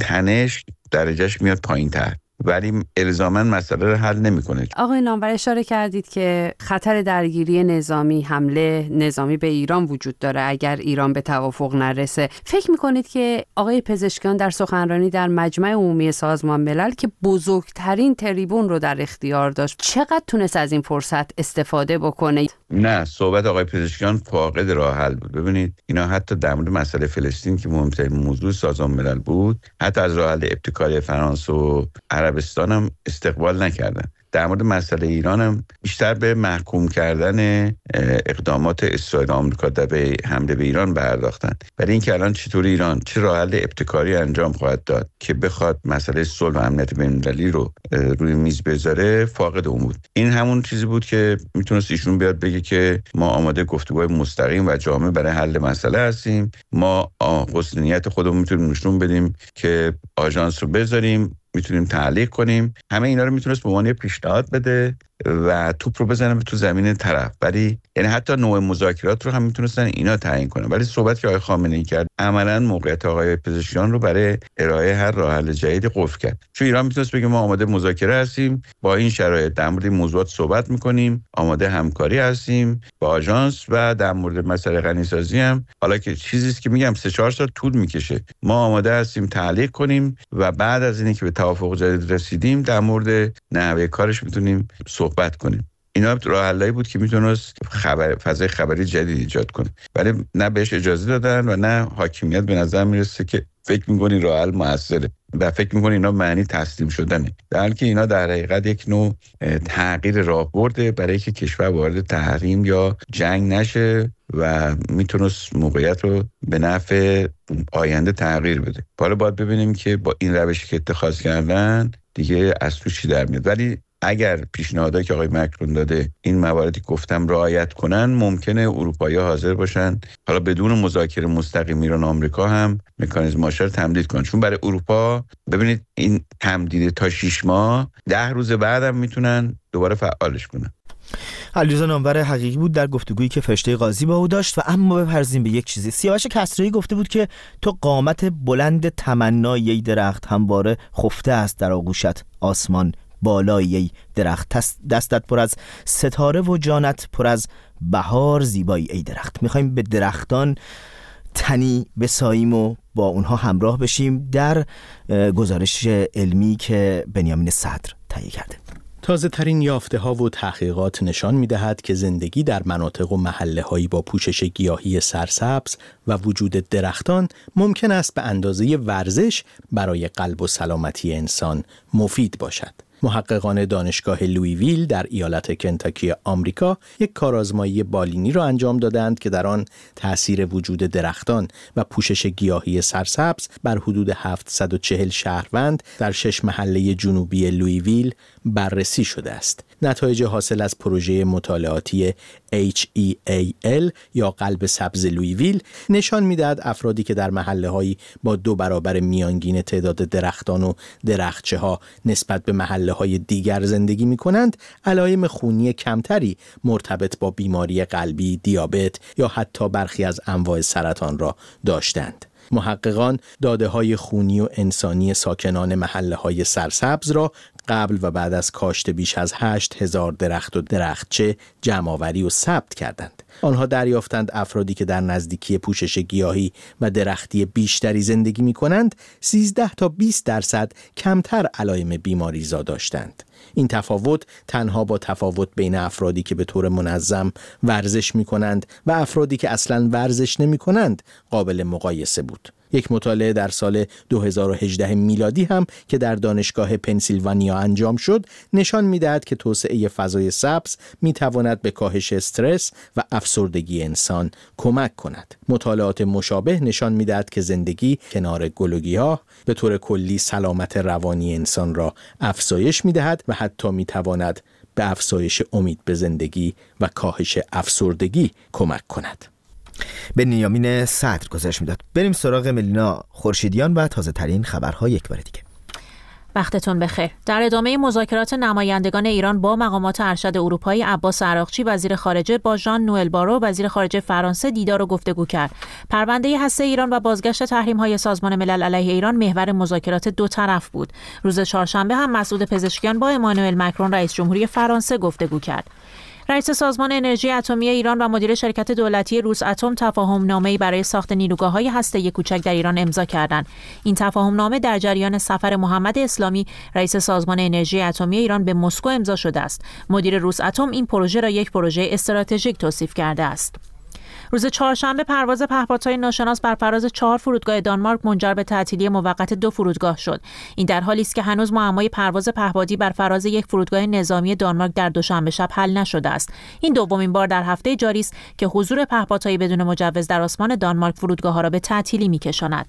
تنش درجهش میاد پایین‌تر، ولی الزاماً مسئله رو حل نمی‌کنه. آقای نامور اشاره کردید که خطر درگیری نظامی، حمله نظامی به ایران وجود داره اگر ایران به توافق نرسه. فکر می‌کنید که آقای پزشکیان در سخنرانی در مجمع عمومی سازمان ملل که بزرگترین تریبون رو در اختیار داشت، چقدر تونست از این فرصت استفاده بکنه؟ نه، صحبت آقای پزشکیان فاقد راه حل بود. ببینید اینا حتی در مورد مسئله فلسطین که مهمترین موضوع سازمان ملل بود، حتی از راه حل ابتکاری فرانسه و عربستان هم استقبال نکردن. در مورد مسئله ایران هم بیشتر به محکوم کردن اقدامات اسرائیل و آمریکا در حمله به ایران پرداختن. برای اینکه الان چطور ایران چه راه حل ابتکاری انجام خواهد داد که بخواد مسئله صلح و امنیت بین‌المللی رو روی میز بذاره، فاقد اون بود. این همون چیزی بود که میتونست ایشون بیاد بگه که ما آماده گفتگوهای مستقیم و جامع برای حل مسئله هستیم، ما حسن نیت خودمون میتونیم نشون بدیم که آژانس رو بذاریم، میتونیم تعلیق کنیم. همه اینا رو میتونست به عنوان پیشنهاد بده و توپ رو بزنه تو زمین طرف. ولی یعنی حتی نوع مذاکرات رو هم میتونستن اینا تعیین کنن. ولی صحبت که آقای خامنه‌ای کرد عملاً موقعیت آقای پزشکیان رو برای ارائه هر راه حل جدیدی قفل کرد. چون ایران میتونست بگه ما آماده مذاکره هستیم، با این شرایط در مورد موضوعات صحبت میکنیم، آماده همکاری هستیم با آژانس و در مورد مسئله غنی‌سازی هم، حالا که چیزی است که میگم 3-4 سال طول میکشه، ما آماده هستیم تعلیق کنیم و بعد از اینکه به توافق جدید رسیدیم در مورد نحوه کارش میتونیم صحبت کنیم. اینا راه حلایی بود که میتونست فضای خبری جدید ایجاد کنه، ولی نه بهش اجازه دادن و نه حاکمیت به نظر میرسه که فکر میکنی راه حل موثره و فکر میکنی اینا معنی تسلیم شدنه، در حالی که اینا در حقیقت یک نوع تغییر راهبرده برای اینکه کشور وارد تحریم یا جنگ نشه و میتونست موقعیت رو به نفع آینده تغییر بده. حالا باید ببینیم که با این روشی که اتخاذ کردن دیگه از تو چی در میاد. ولی اگر پیشنهادایی که آقای مکرون داده این مواردی گفتم رعایت کنن، ممکنه اروپایی‌ها حاضر باشن حالا بدون مذاکره مستقیم ایران و آمریکا هم مکانیزم‌هاش رو تمدید کنن. چون برای اروپا ببینید این تمدید تا 6 ماه 10 روز بعدم میتونن دوباره فعالش کنن. علیرضا نامور حقیقی بود در گفتگویی که فرشته قاضی با او داشت. و اما بپرزیم به یک چیزی. سیاوش کسرایی گفته بود که تو قامت بلند تمنای ای درخت همواره خفته است در آغوشت آسمان بالای ای درخت، دستت پر از ستاره و جانت پر از بهار زیبایی ای درخت. میخوایم به درختان تنی بساییم و با اونها همراه بشیم در گزارش علمی که بنیامین صدر تهیه کرده. تازه ترین یافته ها و تحقیقات نشان می دهد که زندگی در مناطق و محله هایی با پوشش گیاهی سرسبز و وجود درختان ممکن است به اندازه ورزش برای قلب و سلامتی انسان مفید باشد. محققان دانشگاه لویویل در ایالت کنتاکی آمریکا یک کارآزمایی بالینی را انجام دادند که در آن تأثیر وجود درختان و پوشش گیاهی سرسبز بر حدود 740 شهروند در 6 محله جنوبی لویویل بررسی شده است. نتایج حاصل از پروژه مطالعاتی HEAL یا قلب سبز لویویل نشان می‌دهد افرادی که در محله‌هایی با 2 برابر میانگین تعداد درختان و درختچه‌ها نسبت به محله‌های دیگر زندگی می‌کنند، علائم خونی کمتری مرتبط با بیماری قلبی، دیابت یا حتی برخی از انواع سرطان را داشتند. محققان داده‌های خونی و انسانی ساکنان محله‌های سرسبز را قبل و بعد از کاشت بیش از 8000 درخت و درختچه جمع‌آوری و ثبت کردند. آنها دریافتند افرادی که در نزدیکی پوشش گیاهی و درختی بیشتری زندگی می‌کنند 13 تا 20% کمتر علائم بیماریزا داشتند. این تفاوت تنها با تفاوت بین افرادی که به طور منظم ورزش می‌کنند و افرادی که اصلاً ورزش نمی‌کنند قابل مقایسه بود. یک مطالعه در سال 2018 میلادی هم که در دانشگاه پنسیلوانیا انجام شد نشان می‌دهد که توسعه فضای سبز می‌تواند به کاهش استرس و افسردگی انسان کمک کند. مطالعات مشابه نشان می‌دهد که زندگی کنار گل و گیاه به طور کلی سلامت روانی انسان را افزایش می‌دهد و حتی می‌تواند به افزایش امید به زندگی و کاهش افسردگی کمک کند. بنیامین صدر گزارش میداد. بریم سراغ ملینا خورشیدیان و تازه ترین خبرها یک بار دیگه. وقتتون بخیر. در ادامه مذاکرات نمایندگان ایران با مقامات ارشد اروپایی، عباس عراقچی وزیر خارجه با ژان نوئل بارو وزیر خارجه فرانسه دیدار و گفتگو کرد. پرونده هسته ایران و بازگشت تحریم‌های سازمان ملل علیه ایران محور مذاکرات دو طرف بود. روز چهارشنبه هم مسعود پزشکیان با امانوئل مکرون رئیس جمهوری فرانسه گفتگو کرد. رئیس سازمان انرژی اتمی ایران و مدیر شرکت دولتی روساتم تفاهم‌نامه‌ای برای ساخت نیروگاه‌های هسته‌ای کوچک در ایران امضا کردند. این تفاهم‌نامه در جریان سفر محمد اسلامی رئیس سازمان انرژی اتمی ایران به مسکو امضا شده است. مدیر روساتم این پروژه را یک پروژه استراتژیک توصیف کرده است. روز چهارشنبه پرواز پهپادهای ناشناس بر فراز 4 فرودگاه دانمارک منجر به تعطیلی موقت 2 فرودگاه شد. این در حالی است که هنوز معمای پرواز پهپادی بر فراز یک فرودگاه نظامی دانمارک در دوشنبه شب حل نشده است. این دومین بار در هفته جاری است که حضور پهپادهای بدون مجوز در آسمان دانمارک فرودگاه‌ها را به تعطیلی می‌کشاند.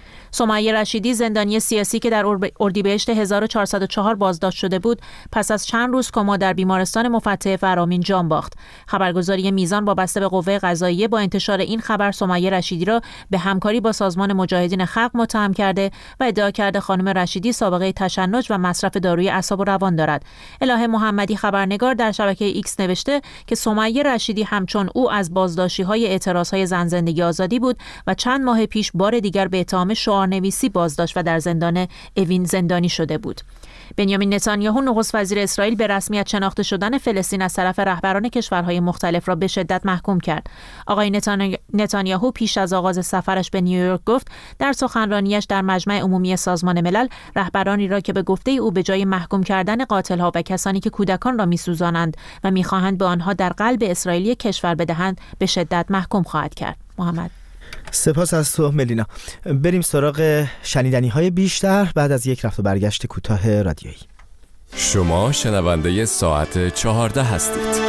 سمیه رشیدی زندانی سیاسی که در اردیبهشت 1404 بازداشت شده بود پس از چند روز کما در بیمارستان مفتح فرامین جان باخت. خبرگزاری میزان وابسته به قوه قضاییه با انتشار این خبر سمیه رشیدی را به همکاری با سازمان مجاهدین خلق متهم کرده و ادعا کرده خانم رشیدی سابقه تشنج و مصرف داروی اعصاب و روان دارد. الهه محمدی خبرنگار در شبکه ایکس نوشته که سمیه رشیدی همچون او از بازداشتی‌های اعتراض‌های زن زندگی آزادی بود و چند ماه پیش بار دیگر به اتهام نویسی بازداشت و در زندان اوین زندانی شده بود. بنیامین نتانیاهو نخست وزیر اسرائیل به رسمیت شناخته شدن فلسطین از طرف رهبران کشورهای مختلف را به شدت محکوم کرد. آقای نتانیاهو پیش از آغاز سفرش به نیویورک گفت در سخنرانیش در مجمع عمومی سازمان ملل رهبرانی را که به گفته او به جای محکوم کردن قاتل‌ها و کسانی که کودکان را می‌سوزانند و می‌خواهند به آنها در قلب اسرائیلی کشور بدهند به شدت محکوم خواهد کرد. محمد سپاس از تو ملینا. بریم سراغ شنیدنی‌های بیشتر بعد از یک رفت و برگشت کوتاه رادیویی. شما شنونده ساعت 14 هستید.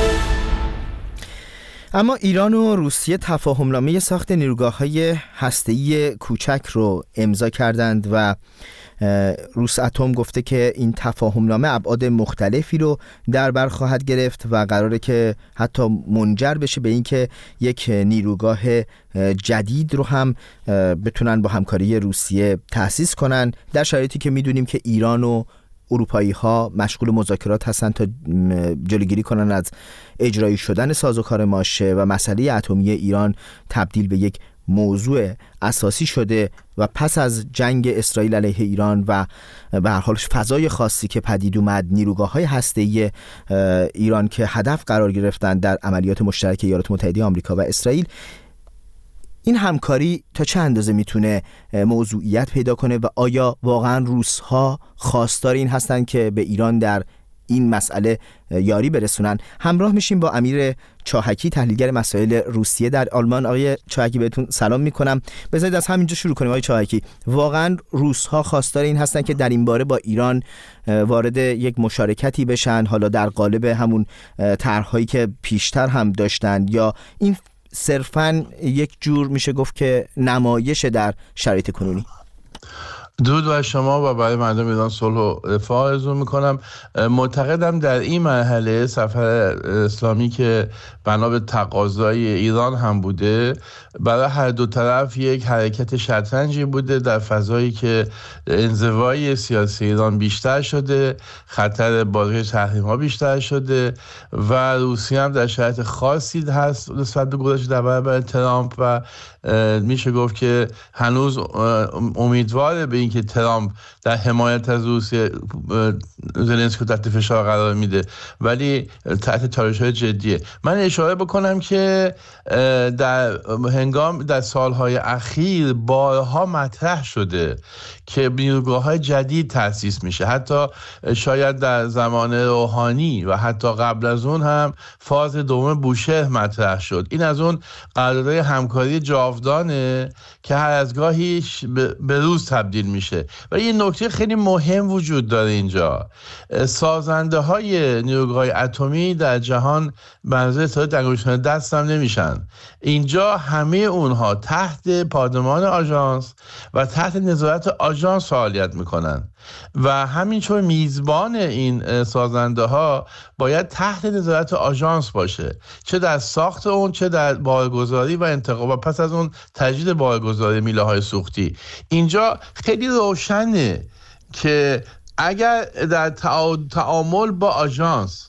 اما ایران و روسیه تفاهمنامه ساخت نیروگاه‌های هسته‌ای کوچک رو امضا کردند و روساتم گفته که این تفاهمنامه ابعاد مختلفی رو در بر خواهد گرفت و قراره که حتی منجر بشه به اینکه یک نیروگاه جدید رو هم بتونن با همکاری روسیه تأسیس کنن، در شرایطی که میدونیم که ایران و اروپایی‌ها مشغول مذاکرات هستن تا جلوگیری کنن از اجرایی شدن سازوکار ماشه و مسئله اتمی ایران تبدیل به یک موضوع اساسی شده و پس از جنگ اسرائیل علیه ایران و به هر حال فضای خاصی که پدید اومد، نیروگاه‌های هسته‌ای ایران که هدف قرار گرفتن در عملیات مشترک ایالات متحده آمریکا و اسرائیل، این همکاری تا چه اندازه میتونه موضوعیت پیدا کنه و آیا واقعا روس‌ها خواستار این هستن که به ایران در این مسئله یاری برسونن. همراه میشیم با امیر چاهکی، تحلیلگر مسائل روسیه در آلمان. آقای چاهکی بهتون سلام میکنم. بذارید از همینجا شروع کنیم. آقای چاهکی، واقعا روس‌ها خواستار این هستن که در این باره با ایران وارد یک مشارکتی بشن، حالا در قالب همون طرح‌هایی که پیشتر هم داشتن، یا این صرفاً یک جور میشه گفت که نمایش در شرایط کنونی؟ درود بر شما و برای مردم ایران صلح و رفاه آرزو میکنم. معتقدم در این مرحله سفر اسلامی که بنا به تقاضای ایران هم بوده، برای هر دو طرف یک حرکت شطرنجی بوده در فضایی که انزوای سیاسی ایران بیشتر شده، خطر بازگشت تحریم‌ها بیشتر شده و روسیه هم در شرایط خاصی هست نسبت به گذشته در برابر ترامپ و میشه گفت که هنوز امیدواره به اینکه ترامپ در حمایت از روسیه زلنسکی تحت فشار قرار میده، ولی تحت چالش‌های جدیه. من اشاره بکنم که در سالهای اخیر بارها مطرح شده که نیروگاه‌های جدید تأسیس میشه، حتی شاید در زمان روحانی و حتی قبل از اون هم فاز دوم بوشهر مطرح شد. این از اون قرارداد همکاری جاودانه که هر از گاهیش به روز تبدیل میشه. و این نکته خیلی مهم وجود داره اینجا، سازنده های نیروگاه‌های اتمی در جهان منظور اتحاد انگشتان دست هم نمیشن. اینجا همه اونها تحت پادمان آژانس و تحت نظارت آژانس فعالیت میکنن و همینطور میزبان این سازنده ها باید تحت نظارت آژانس باشه، چه در ساخت اون، چه در بارگذاری و انتقال و پس از اون تجدید بارگذاری میله های سوختی. اینجا خیلی روشنه که اگر در تعامل با آژانس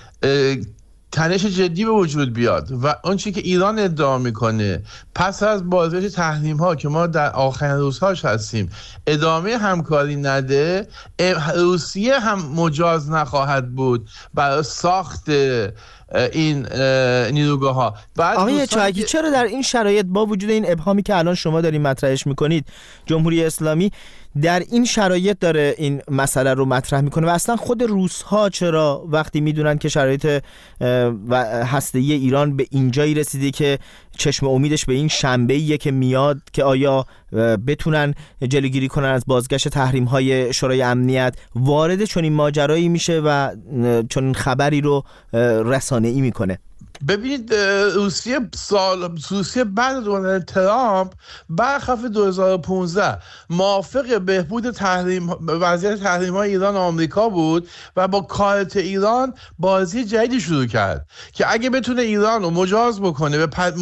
تنش جدی به وجود بیاد و اون چیزی که ایران ادعا میکنه پس از بازگشت تحریم ها که ما در آخرین روزهاش هستیم ادامه همکاری نده، روسیه هم مجاز نخواهد بود برای ساخت این نیروگاه ها. آقای چاهکی، چرا در این شرایط با وجود این ابهامی که الان شما دارین مطرحش میکنید، جمهوری اسلامی در این شرایط داره این مسئله رو مطرح میکنه و اصلا خود روس‌ها چرا وقتی میدونن که شرایط هسته‌ای ایران به اینجایی رسیده که چشم امیدش به این شنبه‌ایه که میاد که آیا بتونن جلوگیری کنن از بازگشت تحریم‌های شورای امنیت، وارد چنین ماجرایی میشه و چنین خبری رو رسانه‌ای میکنه؟ ببینید، روسیه بعد از اومدن ترامپ برخلاف 2015 موافق بهبود وضعیت تحریم‌های ایران و آمریکا بود و با کارت ایران بازی جدیدی شروع کرد که اگه بتونه ایران رو مجاز بکنه،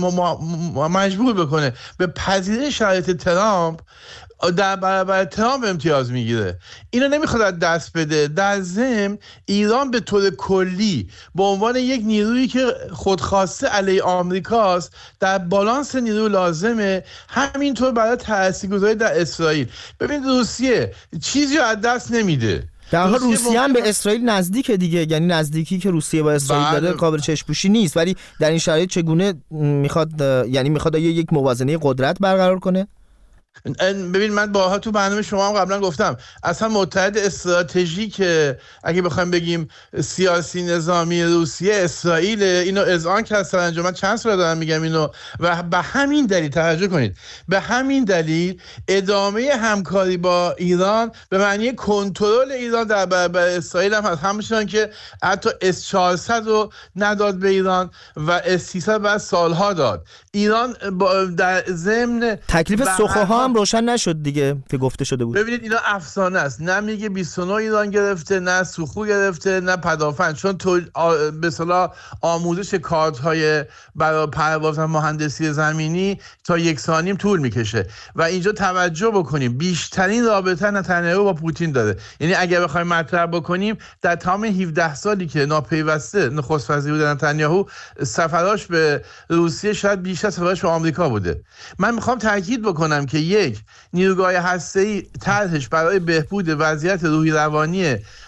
مجبور بکنه به پذیرش شرایط ترامپ، در برابر ترامپ امتیاز میگیره. اینو نمیخواد از دست بده. در ضمن ایران به طور کلی به عنوان یک نیرویی که خودخواسته علیه آمریکاست در بالانس نیرو لازمه، همینطور برای تاثیرگذاری در اسرائیل. ببین، روسیه چیزی رو از دست نمیده. در حال روسیه هم به اسرائیل نزدیکه دیگه، یعنی نزدیکی که روسیه با اسرائیل داره قابل چشم‌پوشی نیست، ولی در این شرایط چگونه میخواد یک موازنه قدرت برقرار کنه؟ ببین، من باها تو برنامه شما هم قبلا گفتم اصلا متحد استراتژیک که اگه بخوایم بگیم سیاسی نظامی روسیه اسرائیل، اینو اذعان کرد سرانجام. من چند سال دارم میگم اینو و به همین دلیل توجه کنید، به همین دلیل ادامه همکاری با ایران به معنی کنترل ایران در برابر اسرائیل هم هست، همچنان که حتی S-400 رو نداد به ایران و S-300 بعد سالها داد. ایران در ضمن تکلیف سوخوها هم روشن نشد دیگه که گفته شده بود. ببینید، اینا افسانه است. نه میگه 29 ایران گرفته، نه سوخو گرفته، نه پدافند، چون به اصطلاح آموزش کارت‌های برای پرواز مهندسی زمینی تا 1 سال طول میکشه و اینجا توجه بکنیم بیشترین رابطه نتانیاهو با پوتین داره. یعنی اگه بخوایم مطرح بکنیم در تمام 17 سالی که ناپیوسته نخست وزیر بود نتانیاهو، سفراش به روسیه شاید بیشتر سفراش به آمریکا بوده. من میخوام تاکید بکنم که یک نیروگاه هسته‌ای طرحش برای بهبود وضعیت روحی روانی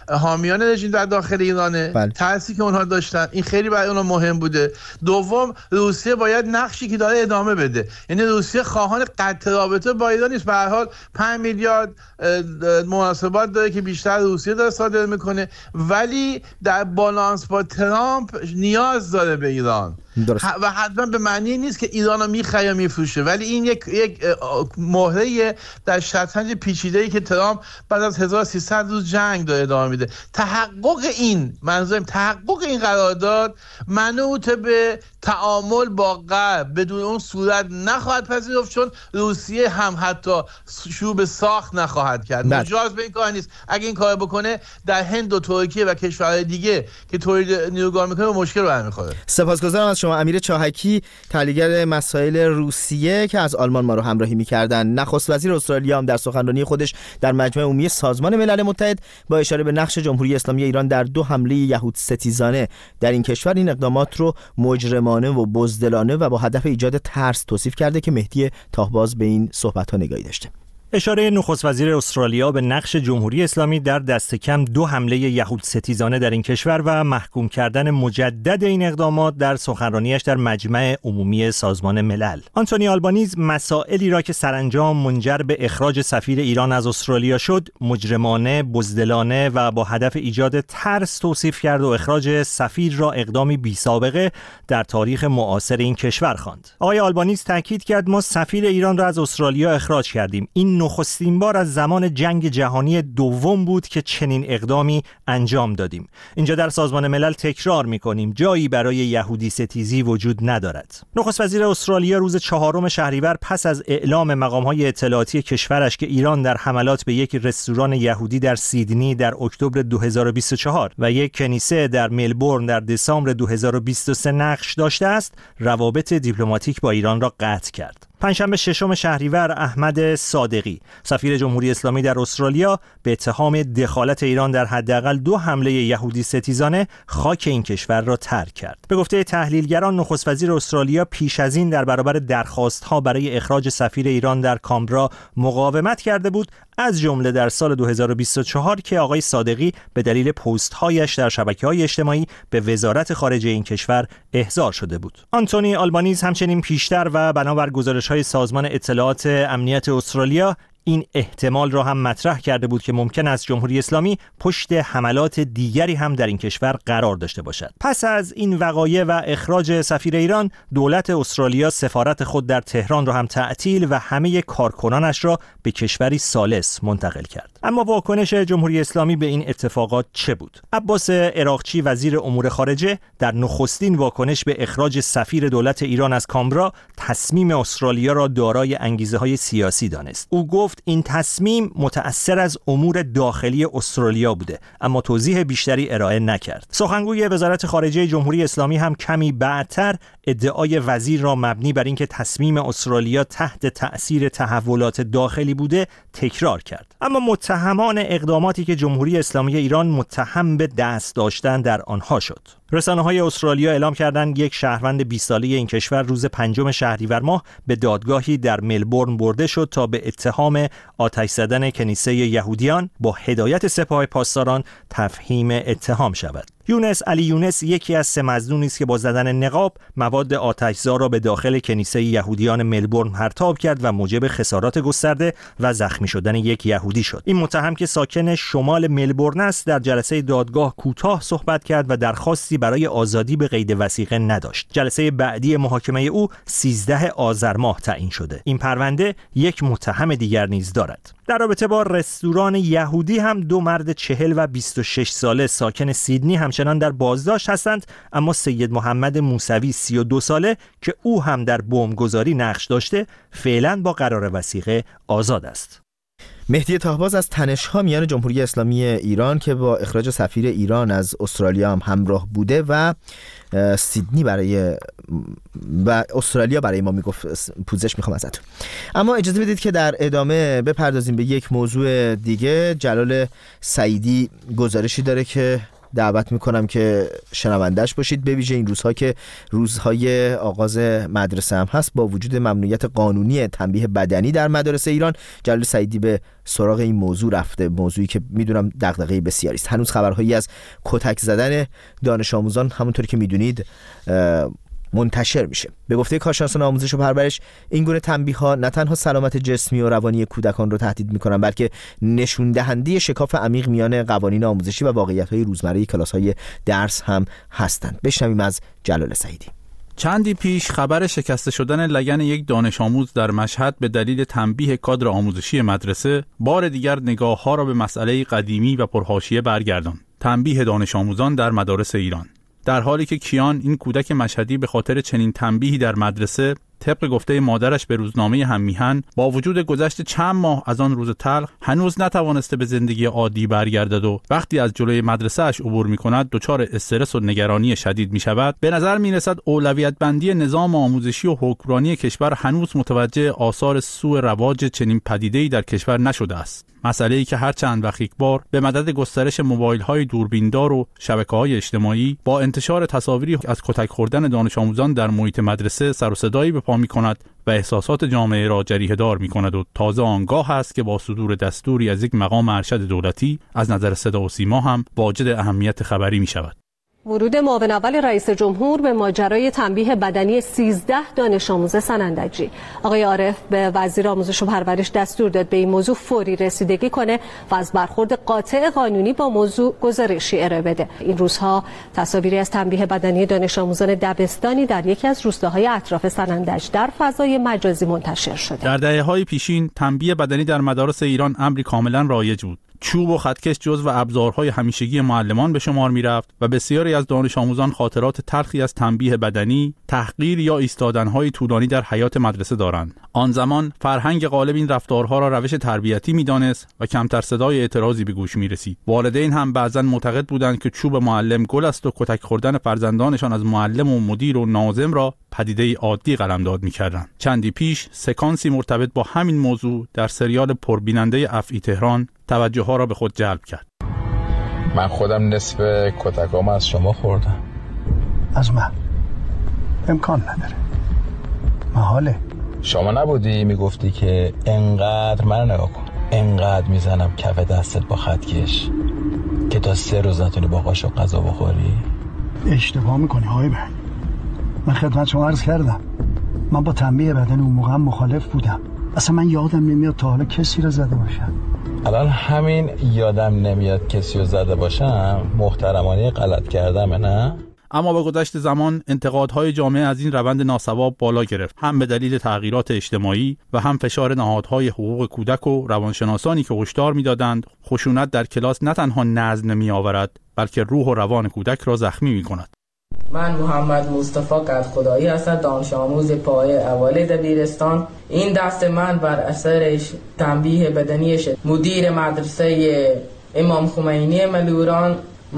حامیان رژیم در داخل ایرانه، تأثیری که اونها داشتن این خیلی برای اونها مهم بوده. دوم روسیه باید نقشی که داره ادامه بده، یعنی روسیه خواهان قطع رابطه با ایران نیست. به هر حال 5 میلیارد مناسبات داره که بیشتر روسیه داره صادر میکنه، ولی در بالانس با ترامپ نیاز داره به ایران و حتما به معنی نیست که ایران رو میخره یا میفروشه، ولی این یک مهره در شطرنج پیچیده‌ای که ترامپ بعد از 1300 روز جنگ داره ادامه میده. تحقق این قرارداد منوط به تعامل با غرب بدون اون صورت نخواهد پذیرفت، چون روسیه هم حتی شروع به ساخت نخواهد کرد. مجاز به این کار نیست. اگه این کار بکنه در هند و ترکیه و کشورهای دیگه که تولید نیروگاه میکنه به مشکل برمیخوره. سپاسگزارم از شما امیر چاهکی، تحلیلگر مسائل روسیه که از آلمان ما رو همراهی می‌کردن. نخست وزیر استرالیا هم در سخنرانی خودش در مجمع عمومی سازمان ملل متحد با اشاره به نقش جمهوری اسلامی ایران در 2 حمله یهود ستیزانه در این کشور این اقدامات رو مجرمانه و بزدلانه و با هدف ایجاد ترس توصیف کرده که مهدی تاهباز به این صحبت‌ها نگاهی داشته. اشاره نخست وزیر استرالیا به نقش جمهوری اسلامی در دست کم 2 حمله یهود ستیزانه در این کشور و محکوم کردن مجدد این اقدامات در سخنرانیش در مجمع عمومی سازمان ملل. آنتونی آلبانیز مسائلی را که سرانجام منجر به اخراج سفیر ایران از استرالیا شد مجرمانه، بزدلانه و با هدف ایجاد ترس توصیف کرد و اخراج سفیر را اقدامی بی‌سابقه در تاریخ معاصر این کشور خواند. آقای آلبانیز تاکید کرد ما سفیر ایران را از استرالیا اخراج کردیم. این نخستین بار از زمان جنگ جهانی دوم بود که چنین اقدامی انجام دادیم. اینجا در سازمان ملل تکرار می‌کنیم جایی برای یهودی ستیزی وجود ندارد. نخست وزیر استرالیا روز 4 شهریور پس از اعلام مقام‌های اطلاعاتی کشورش که ایران در حملات به یک رستوران یهودی در سیدنی در اکتبر 2024 و یک کنیسه در ملبورن در دسامبر 2023 نقش داشته است، روابط دیپلماتیک با ایران را قطع کرد. پنجشنبه 6 شهریور احمد صادقی سفیر جمهوری اسلامی در استرالیا به اتهام دخالت ایران در حداقل 2 حمله یهودی ستیزانه خاک این کشور را ترک کرد. به گفته تحلیلگران نخست وزیر استرالیا پیش از این در برابر درخواست‌ها برای اخراج سفیر ایران در کامبرا مقاومت کرده بود، از جمله در سال 2024 که آقای صادقی به دلیل پست‌هایش در شبکه‌های اجتماعی به وزارت خارجه این کشور احضار شده بود. آنتونی آلبانیز همچنین پیشتر و بنابر گزارش‌های سازمان اطلاعات امنیت استرالیا این احتمال را هم مطرح کرده بود که ممکن است جمهوری اسلامی پشت حملات دیگری هم در این کشور قرار داشته باشد. پس از این وقایع و اخراج سفیر ایران، دولت استرالیا سفارت خود در تهران را هم تعطیل و همه کارکنانش را به کشوری ثالث منتقل کرد. اما واکنش جمهوری اسلامی به این اتفاقات چه بود؟ عباس عراقچی وزیر امور خارجه در نخستین واکنش به اخراج سفیر دولت ایران از کامبرا تصمیم استرالیا را دارای انگیزه‌های سیاسی دانست. او گفت این تصمیم متأثر از امور داخلی استرالیا بوده، اما توضیح بیشتری ارائه نکرد. سخنگوی وزارت خارجه جمهوری اسلامی هم کمی بعدتر ادعای وزیر را مبنی بر اینکه تصمیم استرالیا تحت تأثیر تحولات داخلی بوده تکرار کرد. اما متهمان اقداماتی که جمهوری اسلامی ایران متهم به دست داشتن در آنها شد. رسانه‌های استرالیا اعلام کردند یک شهروند 20 ساله این کشور روز 5 شهریور ماه به دادگاهی در ملبورن برده شد تا به اتهام آتش زدن کنیسه یهودیان با هدایت سپاه پاسداران تفهیم اتهام شود. یونس علی یونس یکی از 3 مظنونی است که با زدن نقاب مواد آتش‌زا را به داخل کنیسه یهودیان ملبورن پرتاب کرد و موجب خسارات گسترده و زخمی شدن یک یهودی شد. این متهم که ساکن شمال ملبورن است در جلسه دادگاه کوتاه صحبت کرد و درخواستی برای آزادی به قید وثیقه نداشت. جلسه بعدی محاکمه او 13 آذر ماه تعیین شده. این پرونده یک متهم دیگر نیز دارد. در رابطه با رستوران یهودی هم 2 مرد 40 و 26 ساله ساکن سیدنی همچنان در بازداشت هستند، اما سید محمد موسوی 32 ساله که او هم در بمبگذاری نقش داشته فعلا با قرار وثیقه آزاد است. مهدی تاهباز از تنش‌ها میان جمهوری اسلامی ایران که با اخراج سفیر ایران از استرالیا هم همراه بوده و سیدنی و استرالیا برای ما میگفت پوزش میخوام ازتون. اما اجازه بدید که در ادامه بپردازیم به یک موضوع دیگه. جلال سعیدی گزارشی داره که دعوت میکنم که شنوندهش باشید، به ویژه این روزها که روزهای آغاز مدرسه هم هست. با وجود ممنوعیت قانونی تنبیه بدنی در مدارس ایران، جلال سعیدی به سراغ این موضوع رفته، موضوعی که میدونم دغدغه بسیاری است. هنوز خبرهایی از کتک زدن دانش آموزان همونطور که میدونید منتشر میشه. به گفته کارشناسان آموزش و پرورش، این گونه تنبیه‌ها نه تنها سلامت جسمی و روانی کودکان رو تهدید میکنن، بلکه نشون دهنده شکاف عمیق میان قوانین آموزشی و واقعیت‌های روزمره کلاس‌های درس هم هستند. بشنویم از جلال سعیدی. چندی پیش خبر شکسته شدن لگن یک دانش آموز در مشهد به دلیل تنبیه کادر آموزشی مدرسه بار دیگر نگاه‌ها را به مسئله قدیمی و پرحاشیه برگرداند: تنبیه دانش آموزان در مدارس ایران. در حالی که کیان، این کودک مشهدی، به خاطر چنین تنبیهی در مدرسه طبق گفته مادرش به روزنامه هممیهن با وجود گذشت چند ماه از آن روز تلخ هنوز نتوانسته به زندگی عادی برگردد و وقتی از جلوی مدرسه اش عبور می‌کند دچار استرس و نگرانی شدید می‌شود، به نظر می‌رسد اولویت بندی نظام آموزشی و حکمرانی کشور هنوز متوجه آثار سوء رواج چنین پدیده‌ای در کشور نشده است. مسئله‌ای که هر چند وقت یک بار به مدد گسترش موبایل‌های دوربیندار و شبکه‌های اجتماعی با انتشار تصاویری از کتک خوردن دانش آموزان در محیط مدرسه سر و صدایی به پا می‌کند و احساسات جامعه را جریحه‌دار می‌کند و تازه آنگاه است که با صدور دستوری از یک مقام ارشد دولتی از نظر صدا و سیما هم واجد اهمیت خبری می‌شود. ورود معاون اول رئیس جمهور به ماجرای تنبیه بدنی 13 دانش آموز سنندجی. آقای عارف به وزیر آموزش و پرورش دستور داد به این موضوع فوری رسیدگی کنه و از برخورد قاطع قانونی با موضوع گزارشی ارائه بده. این روزها تصاویری از تنبیه بدنی دانش آموزان دبستانی در یکی از روستاهای اطراف سنندج در فضای مجازی منتشر شده. در دهه‌های پیشین تنبیه بدنی در مدارس ایران امری کاملا رایج بود. چوب و خطکش جزو ابزارهای همیشگی معلمان به شمار می‌رفت و بسیاری از دانش آموزان خاطرات تلخی از تنبیه بدنی، تحقیر یا ایستادن‌های طولانی در حیاط مدرسه دارند. آن زمان فرهنگ غالب این رفتارها را روش تربیتی می‌دانست و کمتر صدای اعتراضی به گوش می‌رسید. والدین هم بعضاً معتقد بودند که چوب معلم گل است و کتک خوردن فرزندانشان از معلم و مدیر و ناظم را پدیده عادی قلمداد می‌کردند. چندی پیش سکانسی مرتبط با همین موضوع در سریال پربیننده افعی تهران توجه ها را به خود جلب کرد. من خودم نصف کتکام از شما خوردم. از من؟ امکان نداره. محاله. شما نبودی میگفتی که انقدر من نگاه کن، انقدر میزنم کف دستت با خطکش که تا 3 روز نتونی با قاشق غذا بخوری؟ اشتباه میکنی های بند. من خدمت شما عرض کردم من با تنبیه بدن اون موقع مخالف بودم. اصلا من یادم نمیاد تا حالا کسی رو زده باشم. الان همین یادم نمیاد کسی رو زده باشم محترمانه غلط کردم، نه؟ اما با گذشت زمان انتقادهای جامعه از این روند ناسواب بالا گرفت، هم به دلیل تغییرات اجتماعی و هم فشار نهادهای حقوق کودک و روانشناسانی که هشدار می‌دادند خشونت در کلاس نه تنها نظم نمی‌آورد بلکه روح و روان کودک را زخمی می‌کند. من محمد مصطفی قدخدایی هستم، دانش آموز پایه اول دبیرستان. این دست من بر اثر تنبیه بدنیش مدیر مدرسه امام خمینی ملوران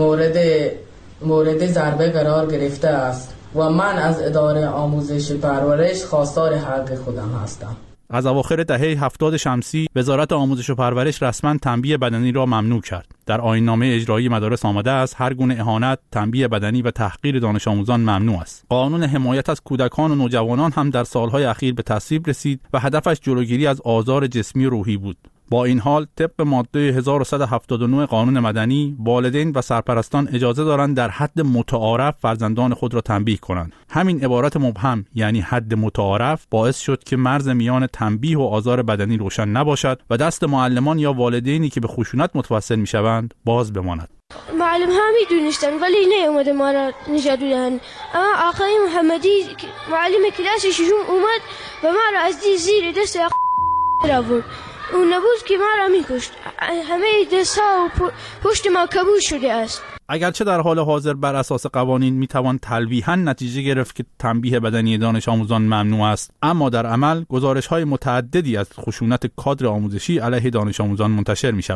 مورد ضربه قرار گرفته است و من از اداره آموزش پرورش خواستار حق خودم هستم. از اواخر دهه 70 شمسی وزارت آموزش و پرورش رسما تنبیه بدنی را ممنوع کرد. در آیین‌نامه اجرایی مدارس آمده است هر گونه اهانت، تنبیه بدنی و تحقیر دانش آموزان ممنوع است. قانون حمایت از کودکان و نوجوانان هم در سالهای اخیر به تصویب رسید و هدفش جلوگیری از آزار جسمی و روحی بود. با این حال طبق ماده 1179 قانون مدنی والدین و سرپرستان اجازه دارند در حد متعارف فرزندان خود را تنبیه کنند. همین عبارت مبهم یعنی حد متعارف باعث شد که مرز میان تنبیه و آزار بدنی روشن نباشد و دست معلمان یا والدینی که به خشونت متوسل میشوند باز بماند. معلم ها میدونستن ولی نیومده ما را نجات بدهن. اما آقای محمدی معلم کلاس ششم اومد و ما را از زیر دست آورد. اون نبود که ما را میکشت. همه دست‌ها و پشت ما کبود شده است. اگرچه در حال حاضر بر اساس قوانین میتوان تلویحاً نتیجه گرفت که تنبیه بدنی دانش آموزان ممنوع است، اما در عمل گزارش‌های متعددی از خشونت کادر آموزشی علیه دانش آموزان منتشر می‌شود.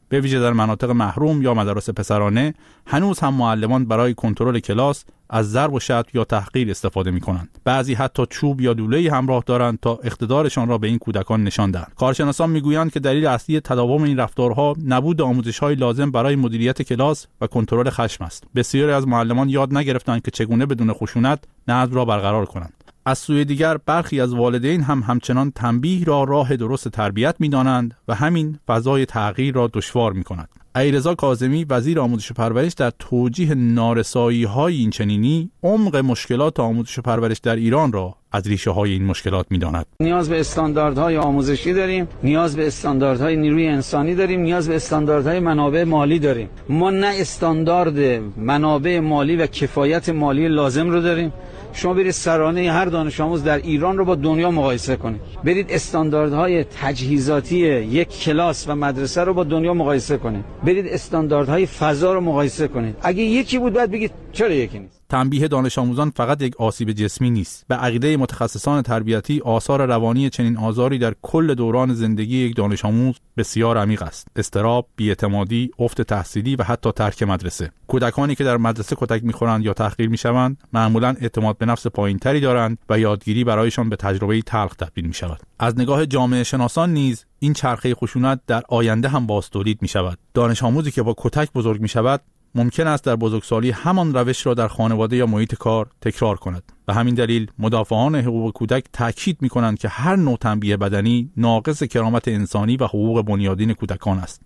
به ویژه در مناطق محروم یا مدارس پسرانه هنوز هم معلمان برای کنترل کلاس از ضرب و شتم یا تحقیر استفاده می‌کنند. بعضی حتی چوب یا لوله‌ای همراه دارند تا اقتدارشان را به این کودکان نشان دهند. کارشناسان می‌گویند که دلیل اصلی تداوم این رفتارها نبود آموزش‌های لازم برای مدیریت کلاس و کنترل خشم است. بسیاری از معلمان یاد نگرفتند که چگونه بدون خشونت نظم را برقرار کنند. از سوی دیگر برخی از والدین هم همچنان تنبیه را راه درست تربیت می‌دانند و همین فضای تغییر را دشوار می‌کند. علیرضا کاظمی وزیر آموزش و پرورش در توجیه نارسایی‌های این چنینی عمق مشکلات آموزش و پرورش در ایران را از ریشه‌های این مشکلات می‌داند. نیاز به استانداردهای آموزشی داریم، نیاز به استانداردهای نیروی انسانی داریم، نیاز به استانداردهای منابع مالی داریم. ما نه استاندارد منابع مالی و کفایت مالی لازم رو داریم. شما برید سرانه هر دانش آموز در ایران رو با دنیا مقایسه کنید. برید استانداردهای تجهیزاتی یک کلاس و مدرسه رو با دنیا مقایسه کنید. برید استانداردهای فضا رو مقایسه کنید. اگه یکی بود باید بگید چرا یکی نیست. تنبیه دانش آموزان فقط یک آسیب جسمی نیست. به عقیده متخصصان تربیتی آثار روانی چنین آزاری در کل دوران زندگی یک دانش آموز بسیار عمیق است. اضطراب، بی‌اعتمادی، افت تحصیلی و حتی ترک مدرسه. کودکانی که در مدرسه کتک می‌خورند یا تحقیر می‌شوند، معمولاً اعتماد به نفس پایین‌تری دارند و یادگیری برایشان به تجربه‌ای تلخ تبدیل می‌شود. از نگاه جامعه شناسان نیز این چرخه خشونت در آینده هم بازتولید می‌شود. دانش آموزی که با کتک بزرگ می‌شود ممکن است در بزرگسالی همان روش را در خانواده یا محیط کار تکرار کند. به همین دلیل مدافعان حقوق کودک تاکید می‌کنند که هر نوع تنبیه بدنی ناقض کرامت انسانی و حقوق بنیادین کودکان است.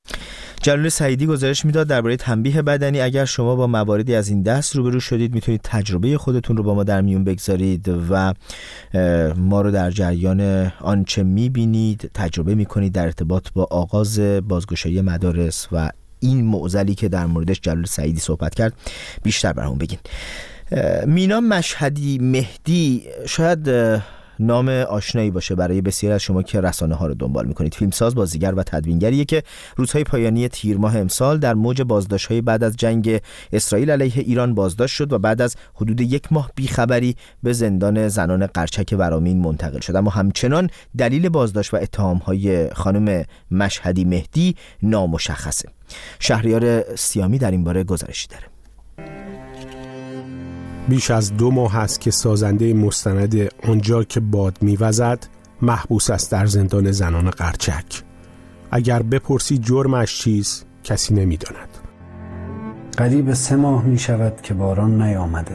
جلال سعیدی گزارش میداد درباره تنبیه بدنی. اگر شما با مواردی از این دست روبرو شدید میتونید تجربه خودتون رو با ما در میون بگذارید و ما رو در جریان آنچه میبینید تجربه میکنید در ارتباط با آغاز بازگشایی مدارس و این معضلی که در موردش جلال سعیدی صحبت کرد بیشتر برامون بگین. مینا مشهدی مهدی شاید نام آشنایی باشه برای بسیاری از شما که رسانه ها رو دنبال میکنید. فیلمساز، بازیگر و تدوینگریه که روزهای پایانی تیر ماه امسال در موج بازداشت‌های بعد از جنگ اسرائیل علیه ایران بازداشت شد و بعد از حدود 1 ماه بیخبری به زندان زنان قرچک ورامین منتقل شد. اما همچنان دلیل بازداشت و اتهام‌های خانم مشهدی مهدی نامشخصه. شهریار سیامی در این باره گزارشی داره. بیش از 2 ماه است که سازنده مستند آنجا که باد می‌وزد محبوس است در زندان زنان قرچک. اگر بپرسی جرمش چیست کسی نمی‌داند. قریب 3 ماه می‌شود که باران نیامده.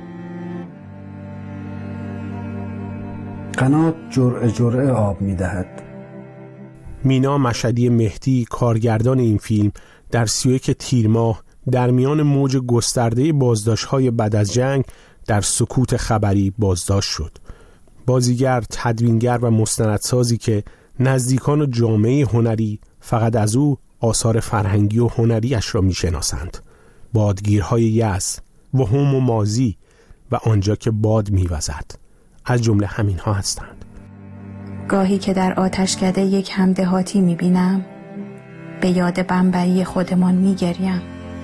قنات جرعه جرعه آب می‌دهد. مینا مشهدی مهدی کارگردان این فیلم در 31 تیر ماه در میان موج گسترده بازداشت‌های بعد از جنگ در سکوت خبری بازداشت شد. بازیگر، تدوینگر و مستندسازی که نزدیکان و جامعه هنری فقط از او آثار فرهنگی و هنریش را می‌شناسند. بادگیرهای یأس، وهم و مازی و آنجا که باد می‌وزد از جمله همین‌ها هستند. گاهی که در آتشکده یک همدهاتی می‌بینم به یاد بمبئی خودمان می‌گریم.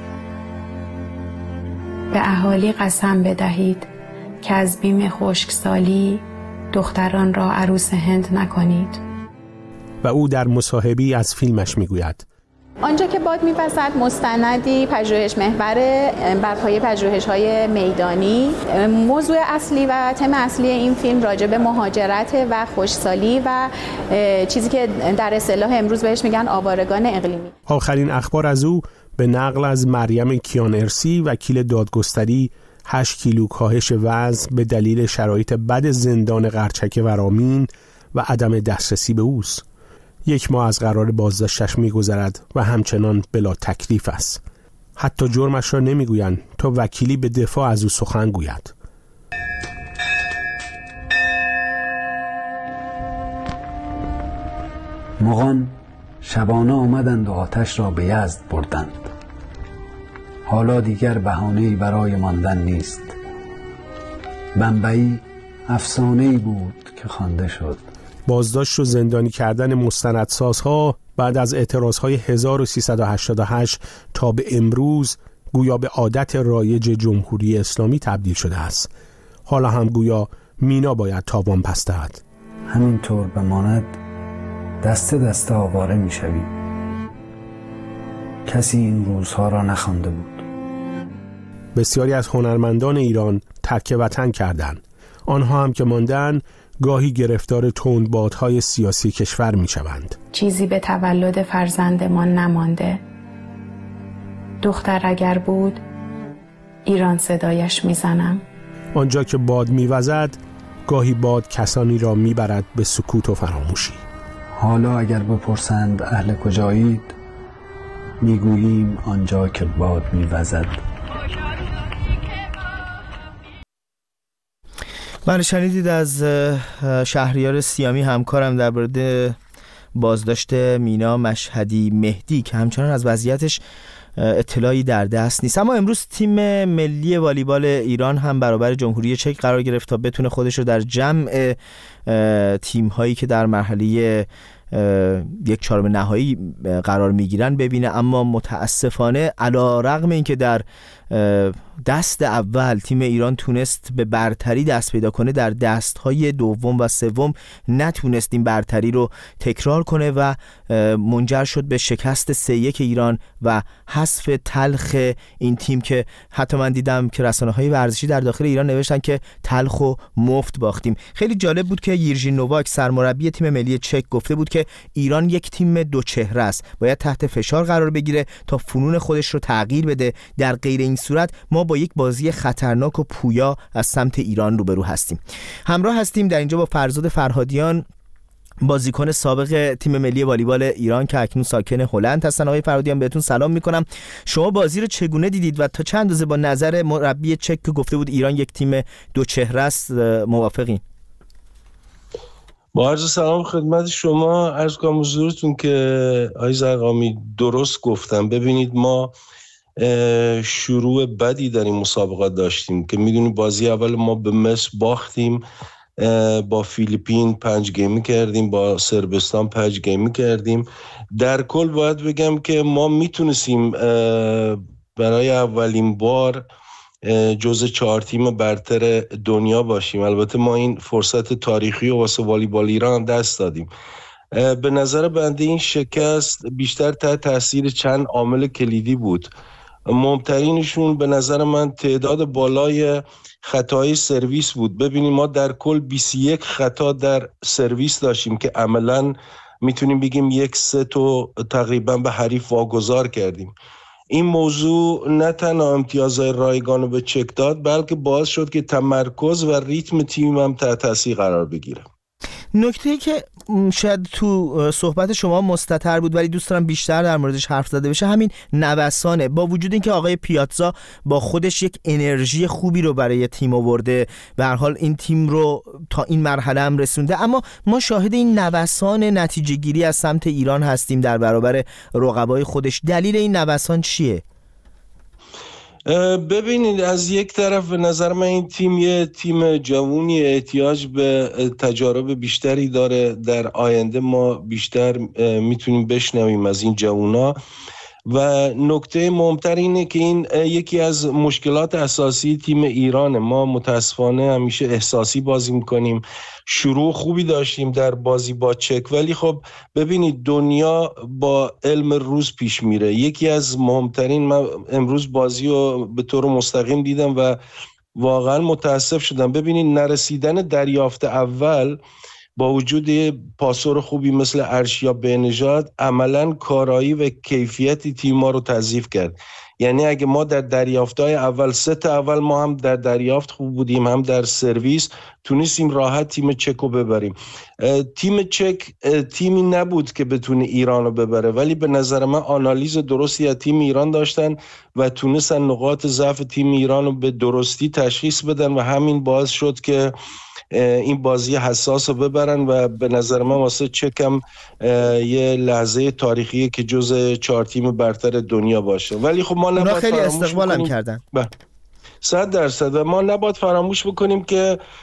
به اهالی قسم بدهید که از بیم خشکسالی دختران را عروس هند نکنید. و او در مصاحبه‌ای از فیلمش میگوید: آنجا که باد می‌وزد مستندی پژوهش محور بر پایه پژوهش‌های میدانی. موضوع اصلی و تم اصلی این فیلم راجع به مهاجرت و خشکسالی و چیزی که در اصطلاح امروز بهش میگن آوارگان اقلیمی. آخرین اخبار از او به نقل از مریم کیانرسی وکیل دادگستری 8 کیلو کاهش وزن به دلیل شرایط بد زندان قرچک ورامین و عدم دسترسی به اوست. 1 ماه از قرار بازداشتش می‌گذرد و همچنان بلا تکلیف است. حتی جرمش را نمی‌گویند تا وکیلی به دفاع از او سخن گوید. مغان شبانه آمدند و آتش را به یزد بردند. حالا دیگر بهانه‌ای برای ماندن نیست. بمبئی افسانه‌ای بود که خوانده شد. بازداشت و زندانی کردن مستندسازها بعد از اعتراضهای 1388 تا به امروز گویا به عادت رایج جمهوری اسلامی تبدیل شده است. حالا هم گویا مینا باید تاوان پس دهد. همینطور بماند دسته دسته آواره میشویم. کسی این روزها را نخوانده بود. بسیاری از هنرمندان ایران ترک وطن کردند. آنها هم که ماندن گاهی گرفتار تندبادهای سیاسی کشور می‌شوند. چیزی به تولد فرزندمان نمانده. دختر اگر بود ایران صدایش میزنم. آنجا که باد میوزد گاهی باد کسانی را میبرد به سکوت و فراموشی. حالا اگر بپرسند اهل کجایید، میگوییم آنجا که باد میوزد. من شنیدید از شهریار سیامی همکارم در مورد بازداشت مینا مشهدی مهدی که همچنان از وضعیتش اطلاعی در دست نیست. اما امروز تیم ملی والیبال ایران هم برابر جمهوری چک قرار گرفت تا بتونه خودش رو در جمع تیم هایی که در مرحله یک چهارم نهایی قرار میگیرن ببینه. اما متاسفانه علی رغم اینکه در دست اول تیم ایران تونست به برتری دست پیدا کنه، در دست‌های دوم و سوم نتونست این برتری رو تکرار کنه و منجر شد به شکست 3-1 ایران و حذف تلخ این تیم که حتی من دیدم که رسانه‌های ورزشی در داخل ایران نوشتن که تلخ و مفت باختیم. خیلی جالب بود که یرژی نوواک سرمربی تیم ملی چک گفته بود که ایران یک تیم دو چهره است، باید تحت فشار قرار بگیره تا فنون خودش رو تغییر بده. در غیر این صورت ما با یک بازی خطرناک و پویا از سمت ایران روبرو هستیم. همراه هستیم در اینجا با فرزاد فرهادیان، بازیکن سابق تیم ملی والیبال ایران که اکنون ساکن هلند هستن. آقای فرهادیان بهتون سلام میکنم. شما بازی رو چگونه دیدید و تا چند اندازه با نظر مربی چک که گفته بود ایران یک تیم دو چهره است موافقین؟ با عرض سلام خدمت شما، عرض کنم حضورتون که آقای زرقامی درست گفتم. ببینید ما شروع بدی در این مسابقات داشتیم که میدونیم بازی اول ما به مصر باختیم، با فیلیپین 5 گیمی کردیم، با صربستان 5 گیمی کردیم. در کل باید بگم که ما میتونستیم برای اولین بار جزء 4 تیم برتر دنیا باشیم. البته ما این فرصت تاریخی و واسه والیبال ایران دست دادیم. به نظر بنده این شکست بیشتر تحت تاثیر چند عامل کلیدی بود. مهمترینشون به نظر من تعداد بالای خطای سرویس بود. ببینیم ما در کل 21 خطا در سرویس داشتیم که عملاً میتونیم بگیم یک ست رو تقریبا به حریف واگذار کردیم. این موضوع نه تنها امتیازهای رایگان رو به چک داد، بلکه باعث شد که تمرکز و ریتم تیم هم تحت تاثیر قرار بگیره. نکته‌ای که شاید تو صحبت شما مستتر بود ولی دوست دارم بیشتر در موردش حرف زده بشه همین نوسانه. با وجود اینکه آقای پیاتزا با خودش یک انرژی خوبی رو برای تیم آورده، به هر حال این تیم رو تا این مرحله هم رسونده، اما ما شاهد این نوسان نتیجه گیری از سمت ایران هستیم در برابر رقبای خودش. دلیل این نوسان چیه؟ ببینید، از یک طرف به نظر من این تیم یه تیم جوونی، احتیاج به تجارب بیشتری داره. در آینده ما بیشتر میتونیم بشنویم از این جوونا و نکته مهمتر اینه که این یکی از مشکلات اساسی تیم ایرانه. ما متاسفانه همیشه احساسی بازی میکنیم. شروع خوبی داشتیم در بازی با چک، ولی خب ببینید دنیا با علم روز پیش میره. یکی از مهمترین، من امروز بازی رو به طور مستقیم دیدم و واقعا متاسف شدم. ببینید نرسیدن دریافت اول با وجود پاسور خوبی مثل ارشیا بهنژاد عملاً کارایی و کیفیت تیم ما رو تضعیف کرد. یعنی اگه ما در دریافت‌های اول، ست اول ما هم در دریافت خوب بودیم هم در سرویس، تونستیم راحت تیم چک رو ببریم. تیم چک تیمی نبود که بتونه ایران رو ببره، ولی به نظر من آنالیز درستی از تیم ایران داشتن و تونستن نقاط ضعف تیم ایران رو به درستی تشخیص بدن و همین باعث شد که این بازی حساس رو ببرن و به نظر من واسه چکم یه لحظه تاریخیه که جز 4 تیم برتر دنیا باشه. ولی خب ما نباید خیلی استقبال هم کردن 100% و ما نباید فراموش بکنیم که